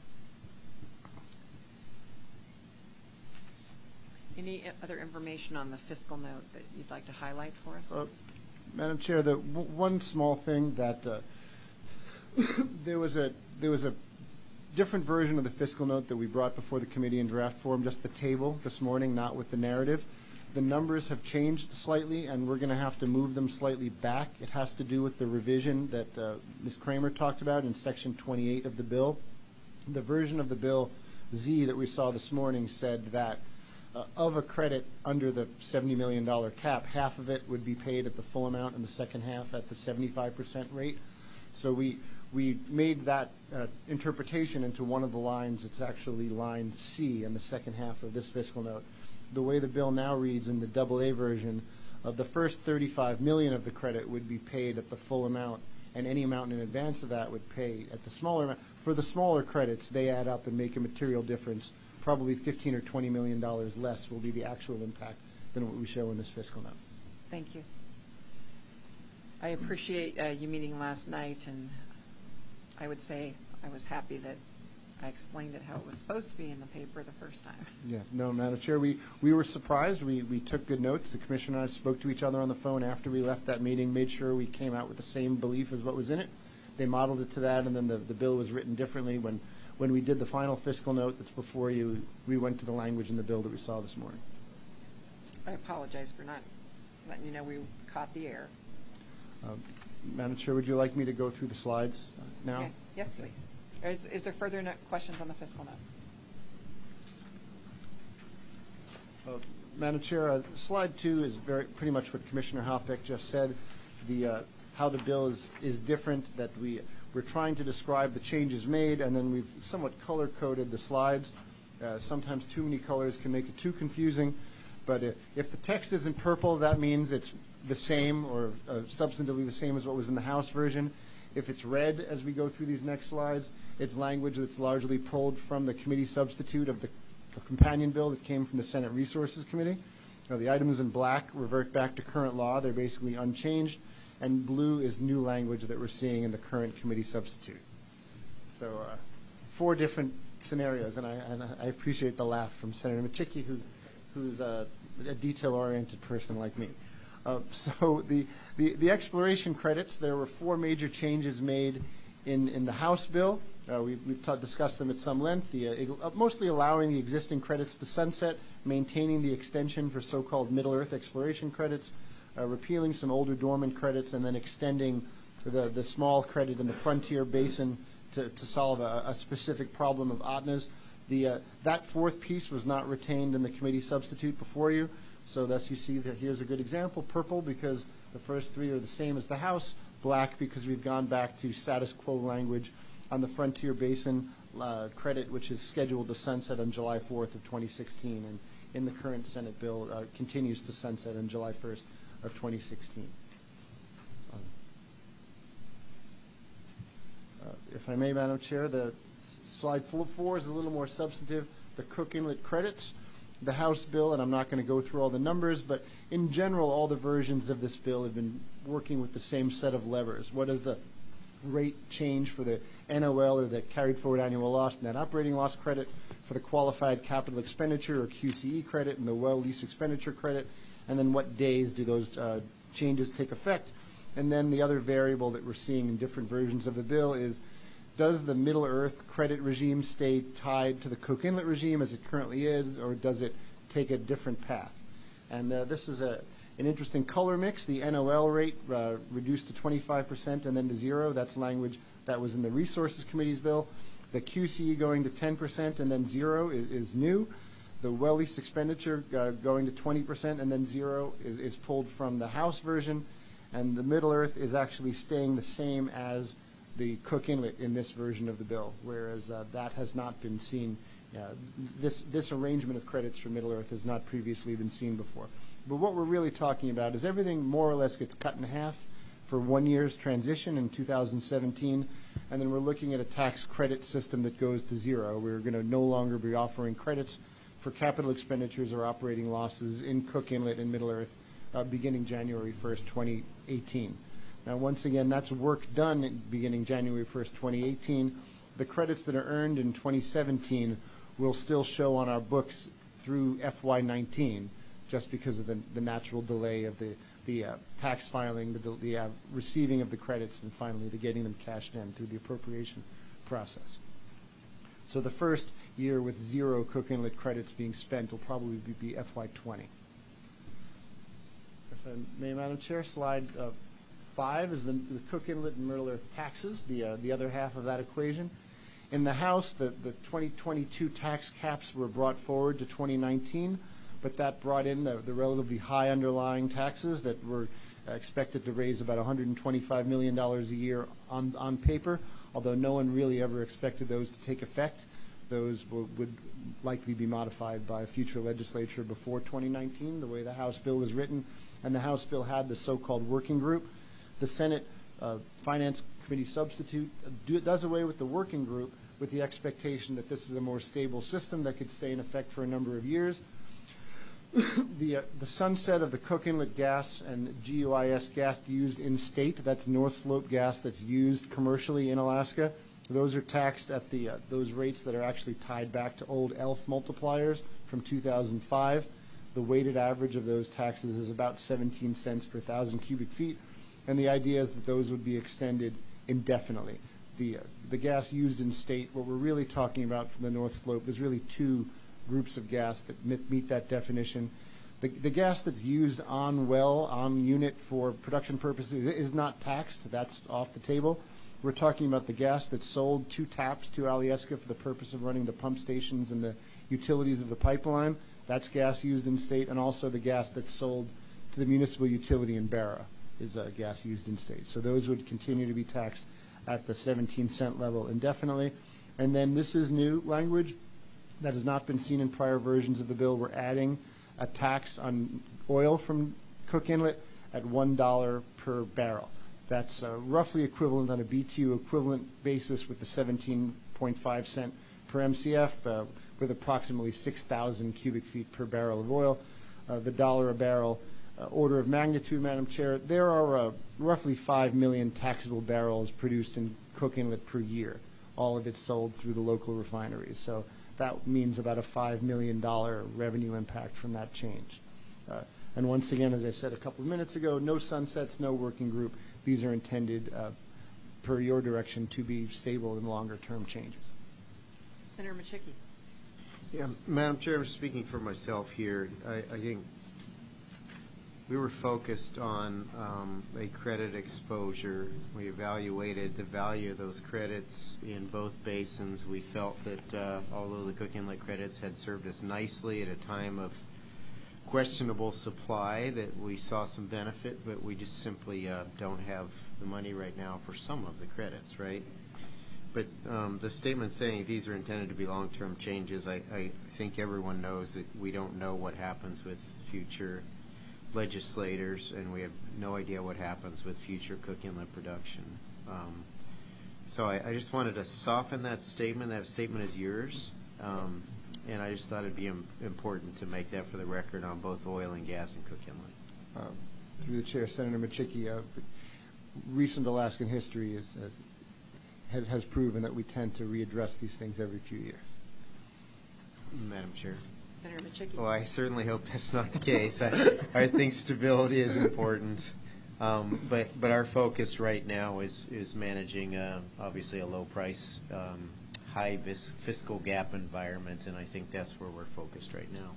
Any other information on the fiscal note that you'd like to highlight for us? Madam Chair, the one small thing that there was a different version of the fiscal note that we brought before the committee in draft form, just the table this morning, not with the narrative. The numbers have changed slightly, and we're going to have to move them slightly back. It has to do with the revision that Ms. Kramer talked about in Section 28 of the bill. The version of the bill, Z, that we saw this morning said that of a credit under the $70 million cap, half of it would be paid at the full amount and the second half at the 75% rate. So we made that interpretation into one of the lines. It's actually line C in the second half of this fiscal note. The way the bill now reads in the AA version, the first $35 million of the credit would be paid at the full amount, and any amount in advance of that would pay at the smaller amount. For the smaller credits, they add up and make a material difference. Probably $15 or $20 million less will be the actual impact than what we show in this fiscal note. Thank you. I appreciate you meeting last night, and I would say I was happy that I explained it how it was supposed to be in the paper the first time. Yeah, no, Madam Chair, we were surprised. We took good notes. The Commissioner and I spoke to each other on the phone after we left that meeting, made sure we came out with the same belief as what was in it. They modeled it to that, and then the bill was written differently. When we did the final fiscal note that's before you, we went to the language in the bill that we saw this morning. I apologize for not letting you know we caught the error. Madam Chair, would you like me to go through the slides now? Yes, please. Is there further questions on the fiscal note? Madam Chair, slide 2 is pretty much what Commissioner Hofbeck just said. How the bill is different, that we're trying to describe the changes made, and then we've somewhat color-coded the slides. Sometimes too many colors can make it too confusing, but if the text is in purple, that means it's the same or substantively the same as what was in the House version. If it's red as we go through these next slides, it's language that's largely pulled from the committee substitute of the companion bill that came from the Senate Resources Committee. Now, the items in black revert back to current law. They're basically unchanged. And blue is new language that we're seeing in the current committee substitute. So 4 different scenarios, and I appreciate the laugh from Senator Machicki, who's a detail-oriented person like me. So the exploration credits, there were 4 major changes made in the House bill. We've discussed them at some length, mostly allowing the existing credits to sunset, maintaining the extension for so-called Middle Earth exploration credits, repealing some older dormant credits, and then extending the small credit in the Frontier Basin to solve a specific problem of OTNAs. That fourth piece was not retained in the committee substitute before you, so thus you see that here's a good example. Purple because the first three are the same as the House. Black because we've gone back to status quo language on the Frontier Basin credit, which is scheduled to sunset on July 4th of 2016, and in the current Senate bill continues to sunset on July 1st of 2016. If I may, Madam Chair, the slide 4 is a little more substantive. The Cook Inlet credits, the House bill, and I'm not going to go through all the numbers, but in general, all the versions of this bill have been working with the same set of levers. What is the rate change for the NOL, or the carried forward annual loss, net operating loss credit, for the qualified capital expenditure or QCE credit, and the well lease expenditure credit, and then what days do those changes take effect? And then the other variable that we're seeing in different versions of the bill is, does the Middle Earth credit regime stay tied to the Cook Inlet regime as it currently is, or does it take a different path? And this is an interesting color mix. The NOL rate reduced to 25% and then to 0. That's language that was in the Resources Committee's bill. The QCE going to 10% and then 0 is new. The well lease expenditure going to 20% and then 0 is pulled from the House version. And the Middle Earth is actually staying the same as the Cook Inlet in this version of the bill, whereas that has not been seen. This arrangement of credits for Middle Earth has not previously been seen before. But what we're really talking about is everything more or less gets cut in half for 1 year's transition in 2017, and then we're looking at a tax credit system that goes to 0. We're going to no longer be offering credits for capital expenditures or operating losses in Cook Inlet and Middle Earth beginning January 1st, 2018. Now, once again, that's work done beginning January 1st, 2018. The credits that are earned in 2017 will still show on our books through FY19, just because of the natural delay of the tax filing, the receiving of the credits, and finally the getting them cashed in through the appropriation process. So the first year with 0 Cook Inlet credits being spent will probably be FY20. If I may, Madam Chair, slide 5 is the Cook Inlet and Middle Earth taxes, the other half of that equation. In the House, the 2022 tax caps were brought forward to 2019, but that brought in the relatively high underlying taxes that were expected to raise about $125 million a year on paper, although no one really ever expected those to take effect. Those would likely be modified by a future legislature before 2019, the way the House bill was written, and the House bill had the so-called working group. The Senate Finance Committee substitute does away with the working group with the expectation that this is a more stable system that could stay in effect for a number of years. The sunset of the Cook Inlet gas and GUIS gas used in state, that's North Slope gas that's used commercially in Alaska, those are taxed at those rates that are actually tied back to old ELF multipliers from 2005. The weighted average of those taxes is about 17 cents per 1,000 cubic feet, and the idea is that those would be extended indefinitely. The gas used in state, what we're really talking about from the North Slope is really 2 groups of gas that meet that definition. The gas that's used on well, on unit for production purposes is not taxed. That's off the table. We're talking about the gas that's sold to TAPS, to Alyeska, for the purpose of running the pump stations and the utilities of the pipeline. That's gas used in state, and also the gas that's sold to the municipal utility in Barra is gas used in state. So those would continue to be taxed at the 17-cent level indefinitely. And then this is new language that has not been seen in prior versions of the bill. We're adding a tax on oil from Cook Inlet at $1 per barrel. That's roughly equivalent on a BTU equivalent basis with the 17.5 cent per MCF with approximately 6,000 cubic feet per barrel of oil. The dollar a barrel order of magnitude, Madam Chair, there are roughly 5 million taxable barrels produced in Cook Inlet per year, all of it sold through the local refineries. So that means about a $5 million revenue impact from that change. And once again, as I said a couple of minutes ago, no sunsets, no working group. These are intended, per your direction, to be stable and longer-term changes. Senator Machicki. Yeah, Madam Chair, I'm speaking for myself here. I think We were focused on a credit exposure. We evaluated the value of those credits in both basins. We felt that although the Cook Inlet credits had served us nicely at a time of questionable supply, that we saw some benefit, but we just simply don't have the money right now for some of the credits, right? But the statement saying these are intended to be long-term changes, I think everyone knows that we don't know what happens with future legislators, and we have no idea what happens with future Cook Inlet production. So I just wanted to soften that statement. That statement is yours. And I just thought it'd be important to make that for the record on both oil and gas and Cook Inlet. Through the chair, Senator Machicki, recent Alaskan history has proven that we tend to readdress these things every few years. Madam Chair. Senator Machicki. Well, I certainly hope that's not the case. I think stability is important. But our focus right now is managing, obviously, a low-price, high fiscal gap environment, and I think that's where we're focused right now.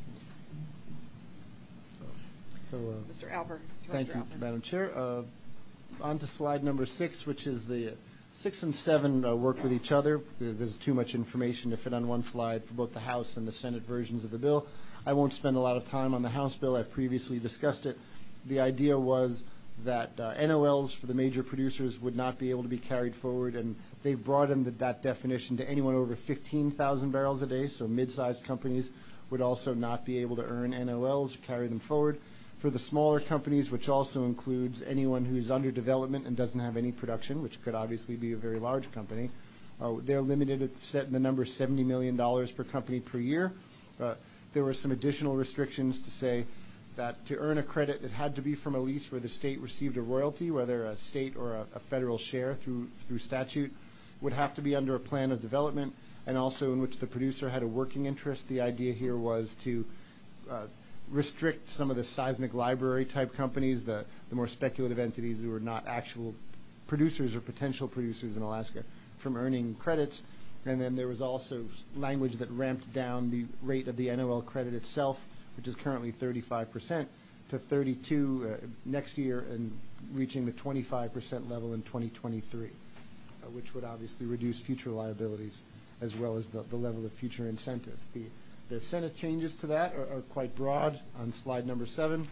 So, Mr. Alper. thank Director you, Alper. Madam Chair. On to slide number 6, which is the 6 and 7 work with each other. There's too much information to fit on one slide for both the House and the Senate versions of the bill. I won't spend a lot of time on the House bill. I've previously discussed it. The idea was that NOLs for the major producers would not be able to be carried forward, and they've broadened that definition to anyone over 15,000 barrels a day, so mid-sized companies would also not be able to earn NOLs or carry them forward. For the smaller companies, which also includes anyone who's under development and doesn't have any production, which could obviously be a very large company, they're limited at the number $70 million per company per year. There were some additional restrictions to say that to earn a credit, it had to be from a lease where the state received a royalty, whether a state or a federal share through statute, would have to be under a plan of development, and also in which the producer had a working interest. The idea here was to restrict some of the seismic library type companies, the more speculative entities who were not actual producers or potential producers in Alaska, from earning credits. And then there was also language that ramped down the rate of the NOL credit itself, which is currently 35%, to 32% next year, and reaching the 25% level in 2023, which would obviously reduce future liabilities as well as the level of future incentive. The Senate changes to that are quite broad on slide number 7.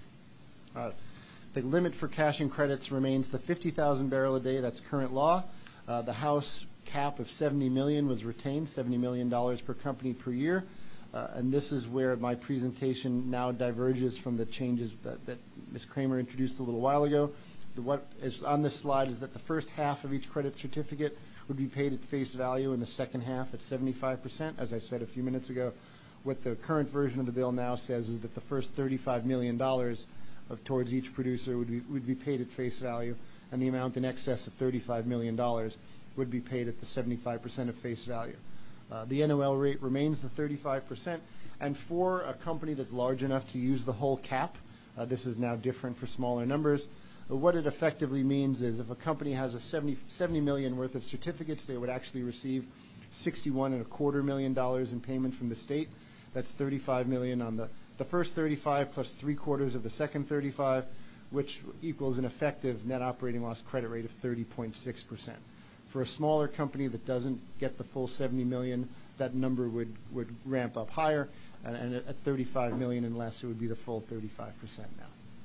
The limit for cashing credits remains the 50,000 barrel a day. That's current law. The House cap of $70 million was retained, $70 million per company per year. And this is where my presentation now diverges from the changes that Ms. Kramer introduced a little while ago. What is on this slide is that the first half of each credit certificate would be paid at face value, and the second half at 75%. As I said a few minutes ago, what the current version of the bill now says is that the first $35 million towards each producer would be paid at face value, and the amount in excess of $35 million would be paid at the 75% of face value. The NOL rate remains the 35%, and for a company that's large enough to use the whole cap, this is now different for smaller numbers. What it effectively means is if a company has a $70 million worth of certificates, they would actually receive $61.25 million in payment from the state. That's $35 million on the first 35 plus 3/4 of the second 35, which equals an effective net operating loss credit rate of 30.6%. For a smaller company that doesn't get the full $70 million, that number would ramp up higher, and at $35 million and less, it would be the full 35% now.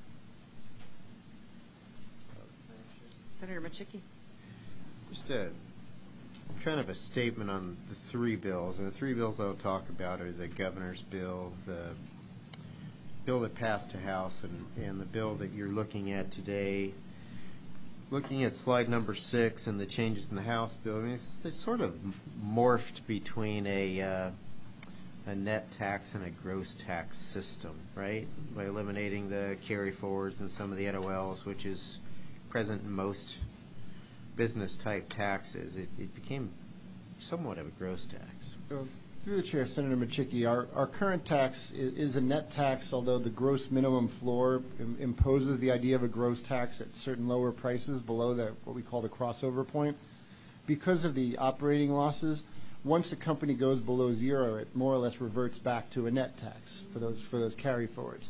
Senator Machicki. Just a kind of a statement on the 3 bills. And the 3 bills I'll talk about are the governor's bill, the bill that passed the House, and the bill that you're looking at today. Looking at slide number 6 and the changes in the House bill, I mean, it's sort of morphed between a net tax and a gross tax system, right? By eliminating the carry forwards and some of the NOLs, which is present in most business-type taxes, it became somewhat of a gross tax. Through the chair, Senator Machicki, our current tax is a net tax, although the gross minimum floor imposes the idea of a gross tax at certain lower prices below what we call the crossover point. Because of the operating losses, once a company goes below zero, it more or less reverts back to a net tax for those carry forwards.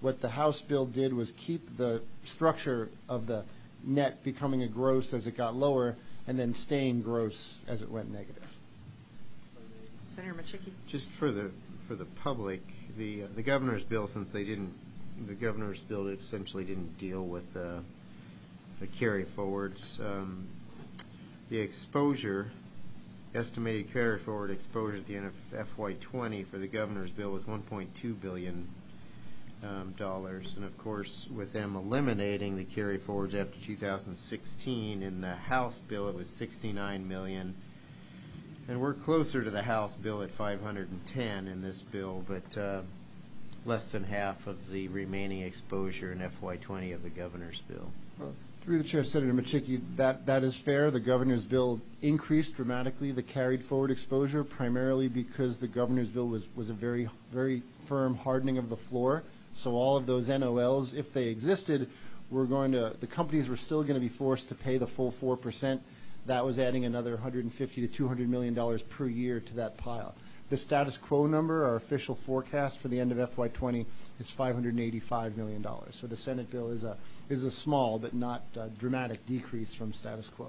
What the House bill did was keep the structure of the net becoming a gross as it got lower, and then staying gross as it went negative. Senator Machicki? Just for the public, the governor's bill, since the governor's bill essentially didn't deal with the carry forwards. The exposure, estimated carry forward exposure at the end of FY20 for the governor's bill was $1.2 billion. And of course, with them eliminating the carry forwards after 2016, in the House bill it was $69 million. And we're closer to the House bill at 510 in this bill, but less than half of the remaining exposure in FY20 of the governor's bill. Through the chair, Senator Machicki, that is fair. The governor's bill increased dramatically the carried forward exposure, primarily because the governor's bill was a very, very firm hardening of the floor. So all of those NOLs, if they existed, the companies were still going to be forced to pay the full 4%. That was adding another $150 to $200 million per year to that pile. The status quo number, our official forecast for the end of FY20, is $585 million. So the Senate bill is a small but not dramatic decrease from status quo.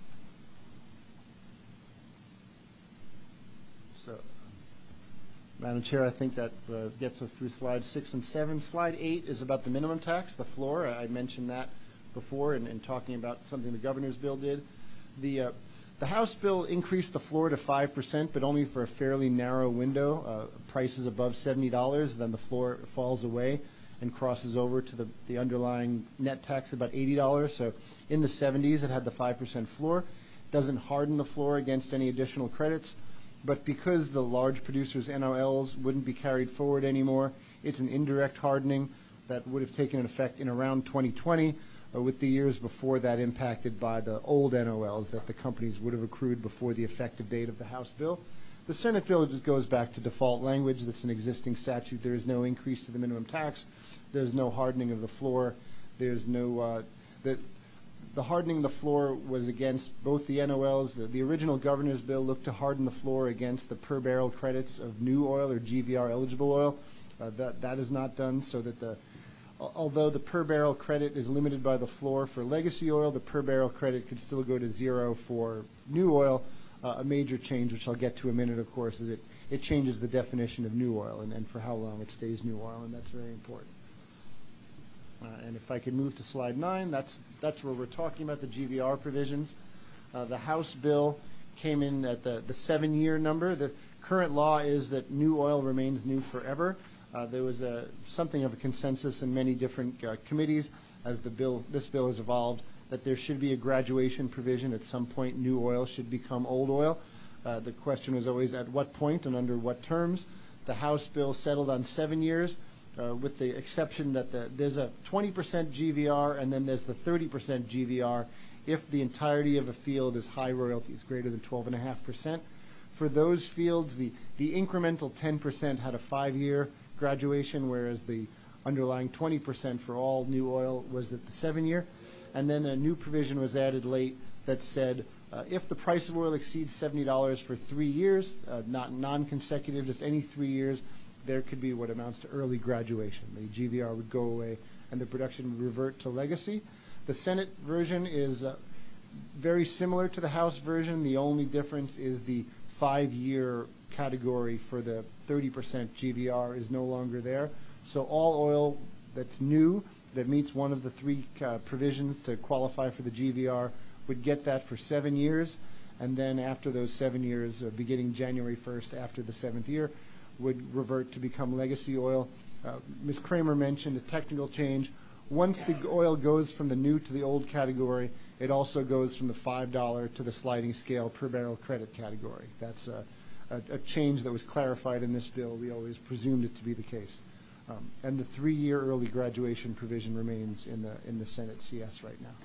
So, Madam Chair, I think that gets us through slides 6 and 7. Slide 8 is about the minimum tax, the floor. I mentioned that before in talking about something the governor's bill did. The House bill increased the floor to 5%, but only for a fairly narrow window. Prices above $70, then the floor falls away and crosses over to the underlying net tax about $80. So in the 70s, it had the 5% floor. Doesn't harden the floor against any additional credits. But because the large producers' NOLs wouldn't be carried forward anymore, it's an indirect hardening that would have taken effect in around 2020, with the years before that impacted by the old NOLs that the companies would have accrued before the effective date of the House bill. The Senate bill just goes back to default language that's an existing statute. There is no increase to the minimum tax. There's no hardening of the floor. There's no the hardening of the floor was against both the NOLs. The original governor's bill looked to harden the floor against the per barrel credits of new oil or GVR eligible oil. That is not done, so that although the per barrel credit is limited by the floor for legacy oil, the per barrel credit could still go to zero for new oil. A major change, which I'll get to in a minute, of course, is it changes the definition of new oil and for how long it stays new oil, and that's very important. And if I could move to slide 9, that's where we're talking about the GVR provisions. The House bill came in at the 7-year number. The current law is that new oil remains new forever. There was something of a consensus in many different committees as this bill has evolved that there should be a graduation provision. At some point, new oil should become old oil. The question was always at what point and under what terms. The House bill settled on 7 years, with the exception that there's a 20% GVR and then there's the 30% GVR if the entirety of a field is high royalties, greater than 12.5%. For those fields, the incremental 10% had a 5-year graduation, whereas the underlying 20% for all new oil was at the 7-year. And then a new provision was added late that said if the price of oil exceeds $70 for 3 years, not non-consecutive, just any 3 years, there could be what amounts to early graduation. The GVR would go away and the production would revert to legacy. The Senate version is very similar to the House version. The only difference is the 5-year category for the 30% GVR is no longer there. So all oil that's new that meets one of the 3 provisions to qualify for the GVR would get that for 7 years, and then after those 7 years, beginning January 1st after the 7th year, would revert to become legacy oil. Ms. Kramer mentioned a technical change. Once the oil goes from the new to the old category, it also goes from the $5 to the sliding scale per barrel credit category. That's a change that was clarified in this bill. We always presumed it to be the case. And the 3-year early graduation provision remains in the Senate CS right now.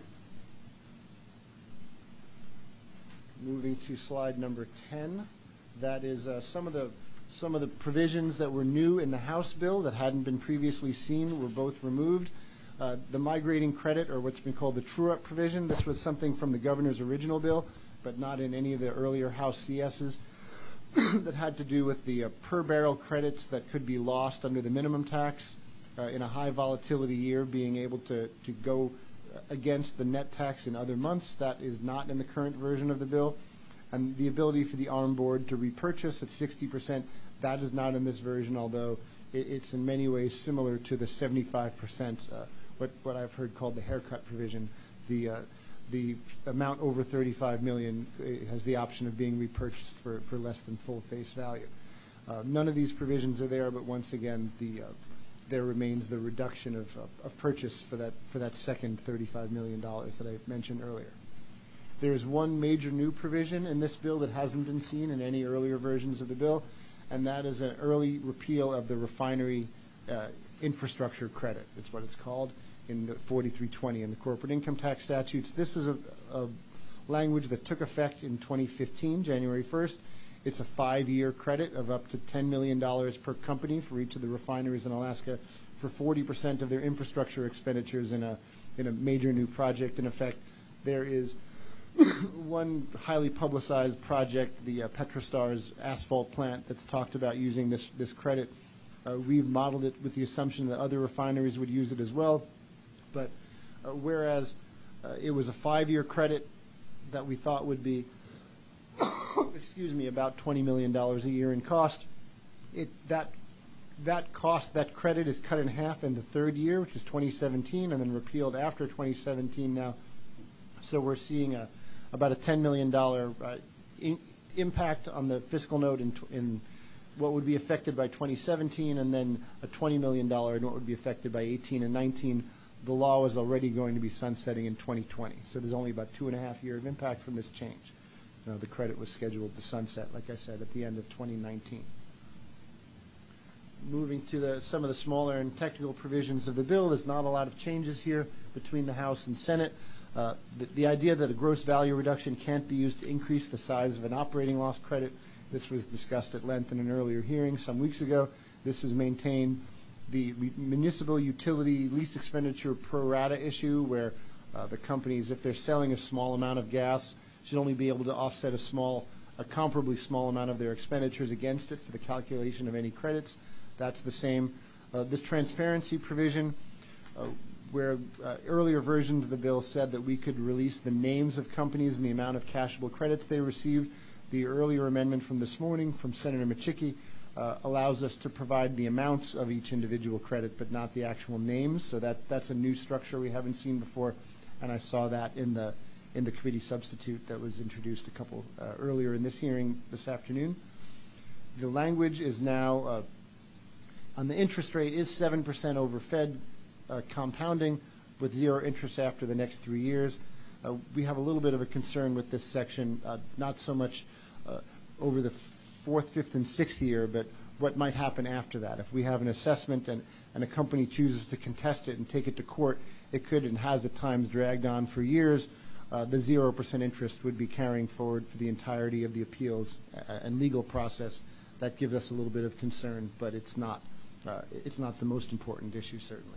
Moving to slide number 10, that is some of the provisions that were new in the House bill that hadn't been previously seen were both removed. The migrating credit, or what's been called the true-up provision, this was something from the governor's original bill, but not in any of the earlier House CSs, that had to do with the per barrel credits that could be lost under the minimum tax. in a high volatility year being able to go against the net tax in other months. That is not in the current version of the bill. And the ability for the ARM board to repurchase at 60%, that is not in this version, although it's in many ways similar to the 75%, what I've heard called the haircut provision. The amount over $35 million has the option of being repurchased for less than full face value. None of these provisions are there, but once again, there remains the reduction of purchase for that second $35 million that I mentioned earlier. There is one major new provision in this bill that hasn't been seen in any earlier versions of the bill, and that is an early repeal of the refinery infrastructure credit. It's what it's called in the 4320 in the corporate income tax statutes. This is a language that took effect in 2015, January 1st. It's a 5-year credit of up to $10 million per company for each of the refineries in Alaska for 40% of their infrastructure expenditures in a major new project. In effect, there is one highly publicized project, the Petrostars asphalt plant, that's talked about using this credit. We've modeled it with the assumption that other refineries would use it as well. But whereas it was a 5-year credit that we thought would be about $20 million a year in cost, that credit is cut in half in the third year, which is 2017, and then repealed after 2017 now. So we're seeing about a $10 million impact on the fiscal note in what would be affected by 2017, and then a $20 million in what would be affected by 18 and 19. The law was already going to be sunsetting in 2020, so there's only about 2.5 years of impact from this change. The credit was scheduled to sunset, like I said, at the end of 2019. Moving to some of the smaller and technical provisions of the bill, there's not a lot of changes here between the House and Senate. The idea that a gross value reduction can't be used to increase the size of an operating loss credit, this was discussed at length in an earlier hearing some weeks ago. This is maintained. The municipal utility lease expenditure pro rata issue, where the companies, if they're selling a small amount of gas, should only be able to offset a comparably small amount of their expenditures against it for the calculation of any credits. That's the same. This transparency provision, where earlier versions of the bill said that we could release the names of companies and the amount of cashable credits they received. The earlier amendment from this morning from Senator Machicki allows us to provide the amounts of each individual credit, but not the actual names. So that's a new structure we haven't seen before, and I saw that in the committee substitute that was introduced a couple earlier in this hearing this afternoon. The language is now on the interest rate is 7% over Fed compounding with 0 interest after the next 3 years. We have a little bit of a concern with this section, not so much over the 4th, 5th, and 6th year, but what might happen after that. If we have an assessment and a company chooses to contest it and take it to court, it could and has at times dragged on for years. The 0% interest would be carrying forward for the entirety of the appeals and legal process. That gives us a little bit of concern, but it's not the most important issue, certainly.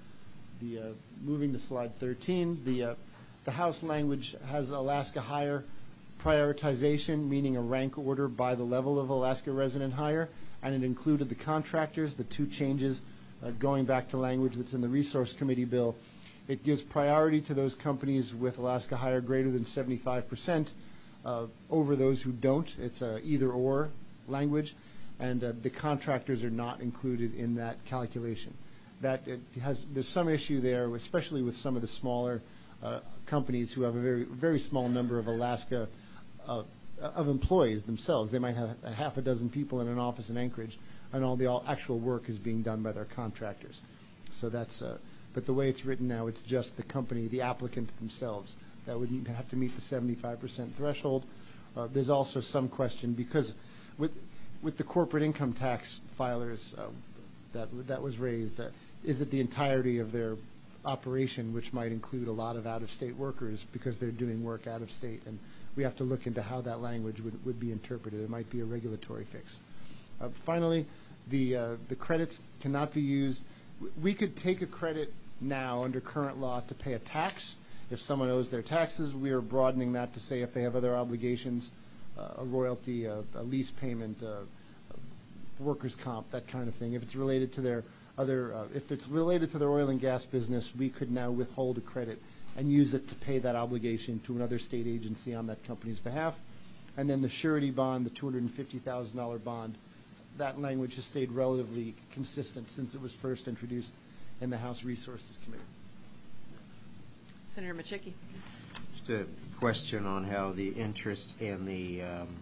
Moving to slide 13, the House language has Alaska hire prioritization, meaning a rank order by the level of Alaska resident hire, and it included the contractors. The 2 changes going back to language that's in the Resource Committee bill. It gives priority to those companies with Alaska hire greater than 75% over those who don't. It's a either-or language, and the contractors are not included in that calculation. There's some issue there, especially with some of the smaller companies who have a very, very small number of Alaska of employees themselves. They might have a half a dozen people in an office in Anchorage, and all the actual work is being done by their contractors. So that's but the way it's written now, it's just the company, the applicant themselves, that would have to meet the 75% threshold. There's also some question, because with the corporate income tax filers that was raised, is it the entirety of their operation, which might include a lot of out-of-state workers because they're doing work out of state, and we have to look into how that language would be interpreted. It might be a regulatory fix. Finally, the credits cannot be used. We could take a credit now under current law to pay a tax. If someone owes their taxes, we are broadening that to say if they have other obligations, a royalty, a lease payment, workers' comp, that kind of thing. If it's related to their if it's related to their oil and gas business, we could now withhold a credit and use it to pay that obligation to another state agency on that company's behalf. And then the surety bond, the $250,000 bond, that language has stayed relatively consistent since it was first introduced in the House Resources Committee. Senator Machicki. Just a question on how the interest and the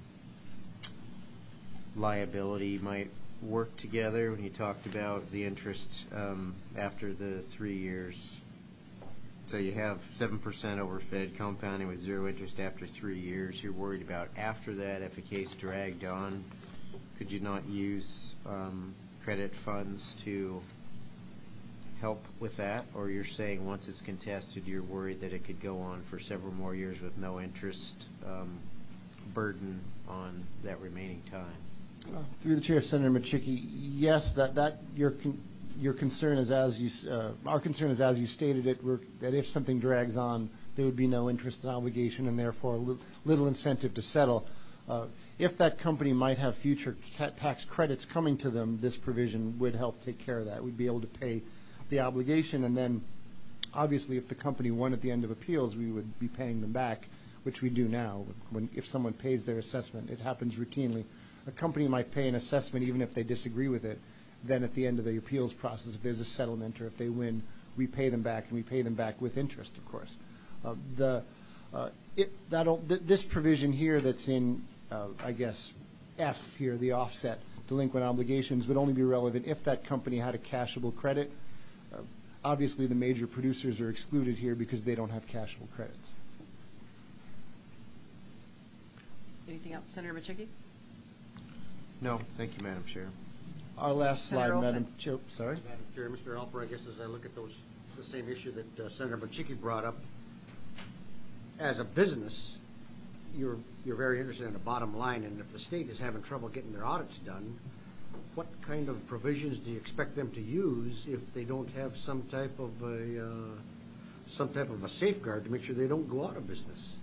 liability might work together when you talked about the interest after the 3 years. So you have 7% overfed compounding with zero interest after 3 years. You're worried about after that, if a case dragged on, could you not use credit funds to help with that? Or you're saying once it's contested, you're worried that it could go on for several more years with no interest burden on that remaining time? Through the chair, Senator Machicki, yes, that your concern is our concern is as you stated it, that if something drags on, there would be no interest and obligation and therefore little incentive to settle. If that company might have future tax credits coming to them, this provision would help take care of that. We'd be able to pay the obligation, and then obviously if the company won at the end of appeals, we would be paying them back, which we do now. If someone pays their assessment, it happens routinely. A company might pay an assessment even if they disagree with it. Then at the end of the appeals process, if there's a settlement or if they win, we pay them back, and we pay them back with interest, of course. This provision here that's in, I guess, F here, the offset delinquent obligations, would only be relevant if that company had a cashable credit. Obviously, the major producers are excluded here because they don't have cashable credits. Anything else, Senator Machicki? No, thank you, Madam Chair. Our last slide, Senator Madam Chair. Sorry. Madam Chair, Mr. Alper, I guess as I look at the same issue that Senator Machicki brought up, as a business, you're very interested in the bottom line, and if the state is having trouble getting their audits done, what kind of provisions do you expect them to use if they don't have some type of a safeguard to make sure they don't go out of business?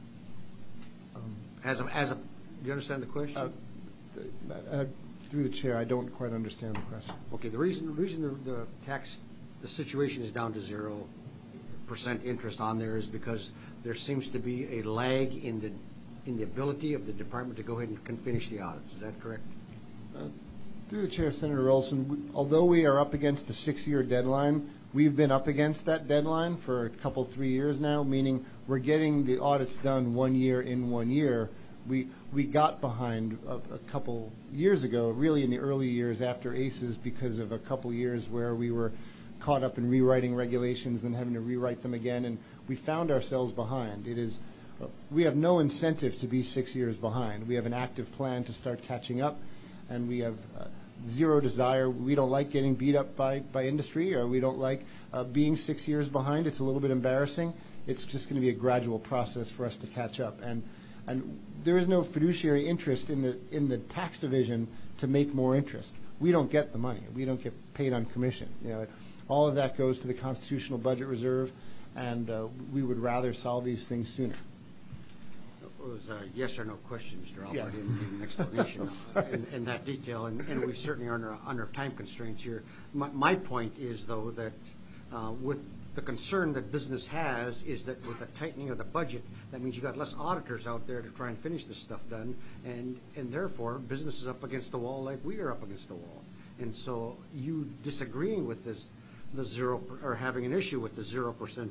Do you understand the question? Through the chair, I don't quite understand the question. Okay, the reason the situation is down to 0% interest on there is because there seems to be a lag in the ability of the department to go ahead and finish the audits. Is that correct? Through the chair, Senator Olson, although we are up against the 6-year deadline, we've been up against that deadline for a couple, 3 years now, meaning we're getting the audits done 1 year in 1 year. We got behind a couple years ago, really in the early years after ACES, because of a couple years where we were caught up in rewriting regulations and having to rewrite them again, and we found ourselves behind. We have no incentive to be 6 years behind. We have an active plan to start catching up, and we have zero desire. We don't like getting beat up by industry, or we don't like being 6 years behind. It's a little bit embarrassing. It's just going to be a gradual process for us to catch up. And there is no fiduciary interest in the tax division to make more interest. We don't get the money. We don't get paid on commission. All of that goes to the Constitutional Budget Reserve, and we would rather solve these things sooner. It was a yes or no question, Mr. Albright. Yeah. I didn't need an explanation in that detail, and we certainly are under time constraints here. My point is, though, that with the concern that business has is that with the tightening of the budget, that means you got less auditors out there to try and finish this stuff done, and therefore business is up against the wall like we are up against the wall. And so you disagreeing with the zero, or having an issue with the 0%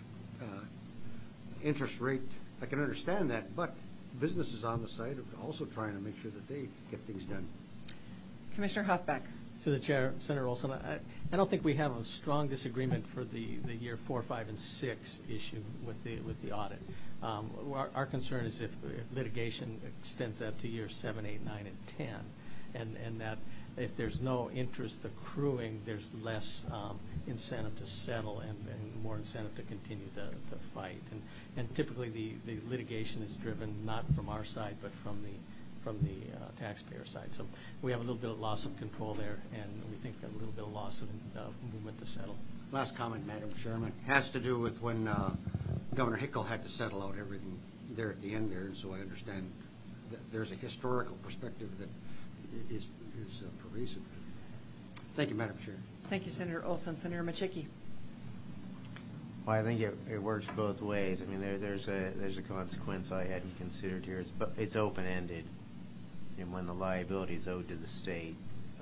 interest rate, I can understand that, but business is on the side of also trying to make sure that they get things done. Commissioner Hoffbeck. To the chair, Senator Olson, I don't think we have a strong disagreement for the year 4, 5, and 6 issue with the audit. Our concern is if litigation extends that to years 7, 8, 9, and 10, and that if there's no interest accruing, there's less incentive to settle and more incentive to continue to fight. And typically the litigation is driven not from our side but from the taxpayer side. So we have a little bit of loss of control there, and we think a little bit of loss of movement to settle. Last comment, Madam Chairman, has to do with when Governor Hickel had to settle out everything there at the end there, and so I understand that there's a historical perspective that is pervasive. Thank you, Madam Chair. Thank you, Senator Olson. Senator Machicki. Well, I think it works both ways. I mean, there's a consequence I hadn't considered here. It's open-ended, and when the liability is owed to the state,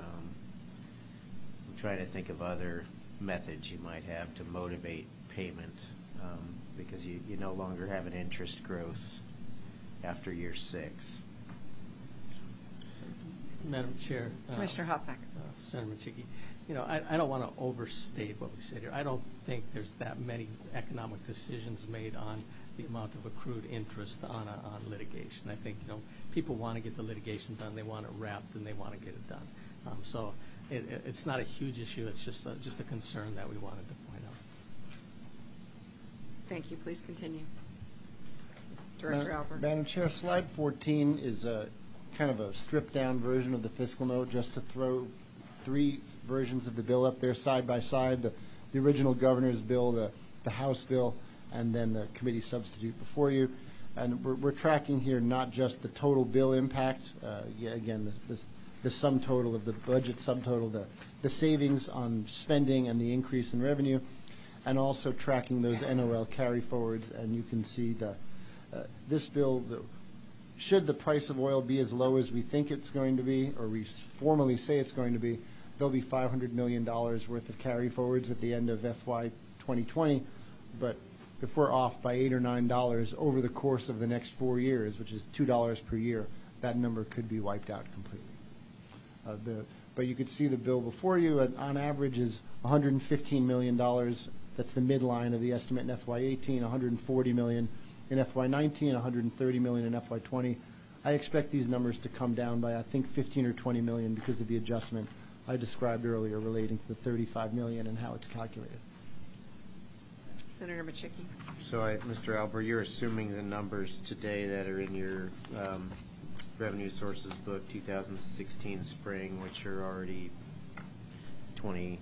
I'm trying to think of other methods you might have to motivate payment, because you no longer have an interest growth after year 6. Madam Chair. Commissioner Hopback. Senator Machicki, I don't want to overstate what we said here. I don't think there's that many economic decisions made on the amount of accrued interest on litigation. I think, people want to get the litigation done. They want it wrapped, and they want to get it done. So it's not a huge issue. It's just a concern that we wanted to point out. Thank you. Please continue. Director Alpert. Madam Chair, slide 14 is a kind of a stripped-down version of the fiscal note, just to throw 3 versions of the bill up there side by side, the original governor's bill, the House bill, and then the committee substitute before you. And we're tracking here not just the total bill impact, again, the sum total of the budget subtotal, the savings on spending and the increase in revenue, and also tracking those NOL carry forwards. And you can see this bill, should the price of oil be as low as we think it's going to be, or we formally say it's going to be, there'll be $500 million worth of carry forwards at the end of FY 2020. But if we're off by $8 or $9 over the course of the next 4 years, which is $2 per year, that number could be wiped out completely. But you could see the bill before you, on average, is $115 million. That's the midline of the estimate in FY 18, $140 million in FY 19, $130 million in FY 20. I expect these numbers to come down by, I think, 15 or 20 million because of the adjustment I described earlier relating to the 35 million and how it's calculated. Senator Machicki. So, Mr. Albert, you're assuming the numbers today that are in your revenue sources book 2016 spring, which are already 25%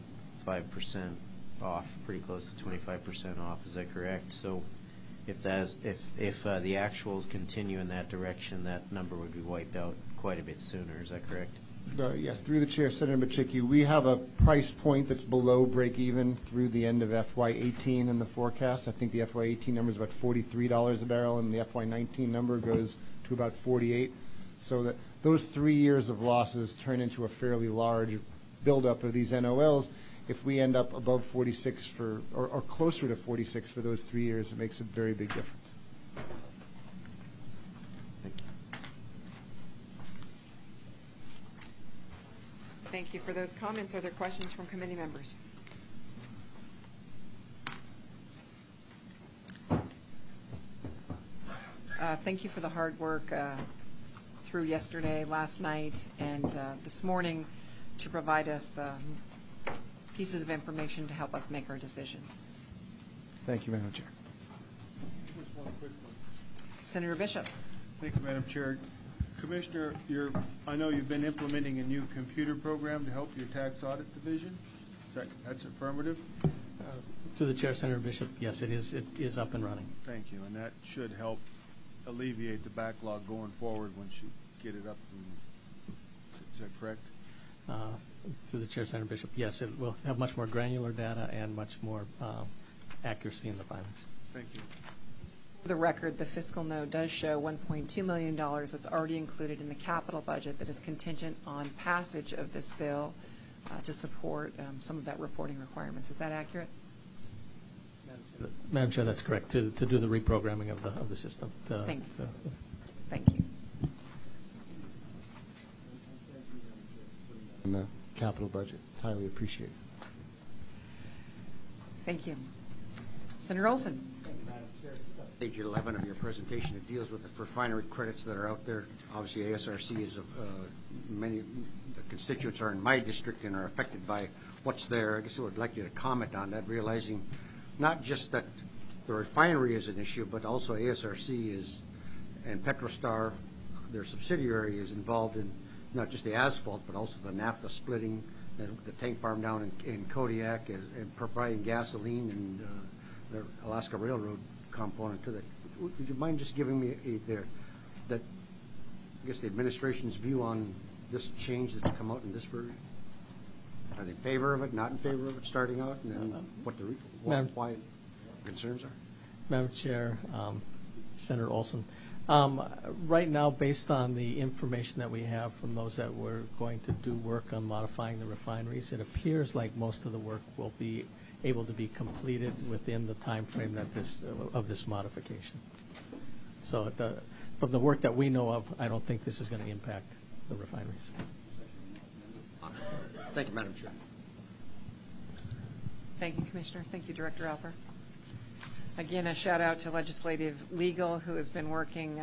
off, pretty close to 25% off. Is that correct? So, if the actuals continue in that direction, that number would be wiped out quite a bit sooner. Is that correct? Yes, through the chair, Senator Machicki, we have a price point that's below break even through the end of FY 18 in the forecast. I think the FY 18 number is about $43 a barrel, and the FY 19 number goes to about 48. So that those 3 years of losses turn into a fairly large buildup of these NOLs. If we end up above 46 or closer to 46 for those 3 years, it makes a very big difference. Thank you. Thank you for those comments. Are there questions from committee members? Thank you for the hard work through yesterday, last night, and this morning to provide us pieces of information to help us make our decision. Thank you, Madam Chair. Just one quick one. Senator Bishop. Thank you, Madam Chair. Commissioner, I know you've been implementing a new computer program to help your tax audit division. That's affirmative? Through the chair, Senator Bishop, yes, it is up and running. Thank you, and that should help alleviate the backlog going forward once you get it up. Is that correct? Through the chair, Senator Bishop, yes, it will have much more granular data and much more accuracy in the filings. Thank you. For the record, the fiscal note does show $1.2 million that's already included in the capital budget that is contingent on passage of this bill to support some of that reporting requirements. Is that accurate? Madam Chair, that's correct, to do the reprogramming of the system. Thank you. In the capital budget. It's highly appreciated. Thank you. Senator Olson. Page 11 of your presentation, it deals with the refinery credits that are out there. Obviously, ASRC is many the constituents are in my district and are affected by what's there. I guess I would like you to comment on that, realizing not just that the refinery is an issue, but also ASRC is, and Petrostar, their subsidiary, is involved in not just the asphalt, but also the naphtha splitting, the tank farm down in Kodiak, and providing gasoline and the Alaska Railroad component to that. Would you mind just giving me I guess the administration's view on this change that's come out in this version? Are they in favor of it, not in favor of it starting out, and then Madam- why concerns are? Madam Chair, Senator Olson, right now, based on the information that we have from those that were going to do work on modifying the refineries, it appears like most of the work will be able to be completed within the time frame that of this modification. So from the work that we know of, I don't think this is going to impact the refineries. Thank you, Madam Chair. Thank you, Commissioner. Thank you, Director Alper. Again, a shout out to Legislative Legal, who has been working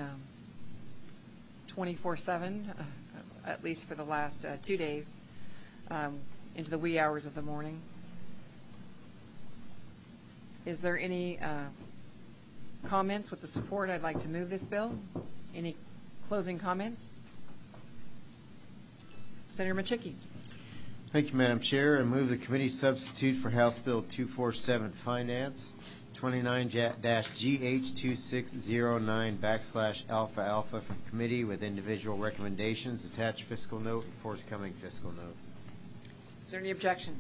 24/7, at least for the last 2 days, into the wee hours of the morning. Is there any comments with the support? I'd like to move this bill. Any closing comments? Senator Machicki. Thank you, Madam Chair. I move the committee substitute for House Bill 247 Finance 29-GH2609 /alpha from committee with individual recommendations, attached fiscal note, and forthcoming fiscal note. Is there any objection?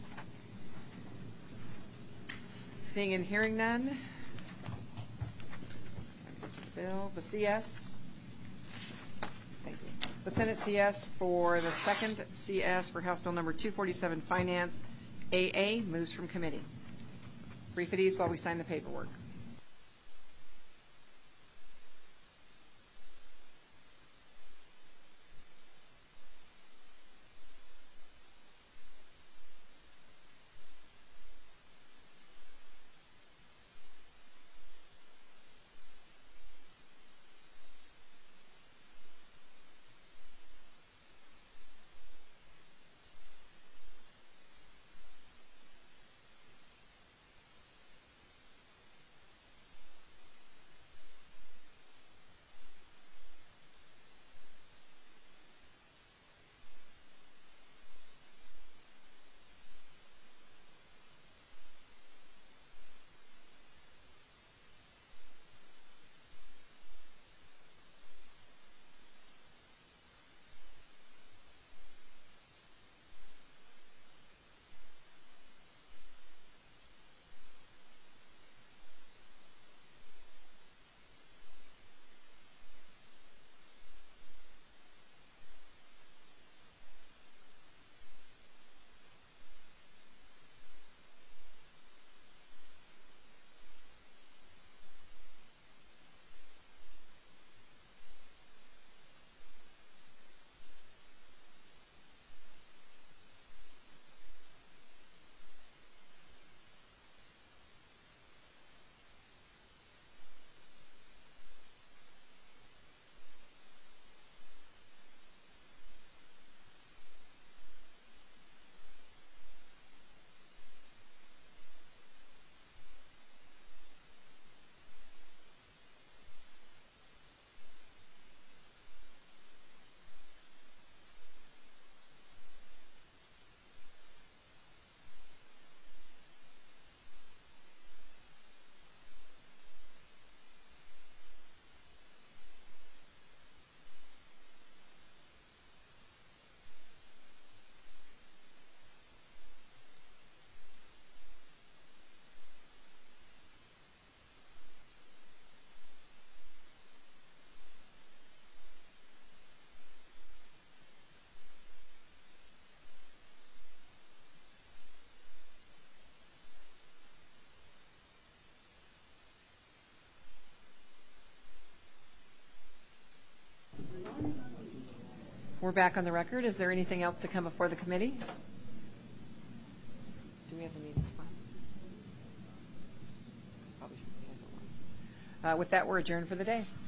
Seeing and hearing none. Bill, the CS. Thank you. The Senate CS for the second CS for House Bill number 247 Finance AA moves from committee. Brief at ease while we sign the paperwork. We're back on the record. Is there anything else to come before the committee? Do we have a meeting tomorrow? Probably should schedule one. With that, we're adjourned for the day.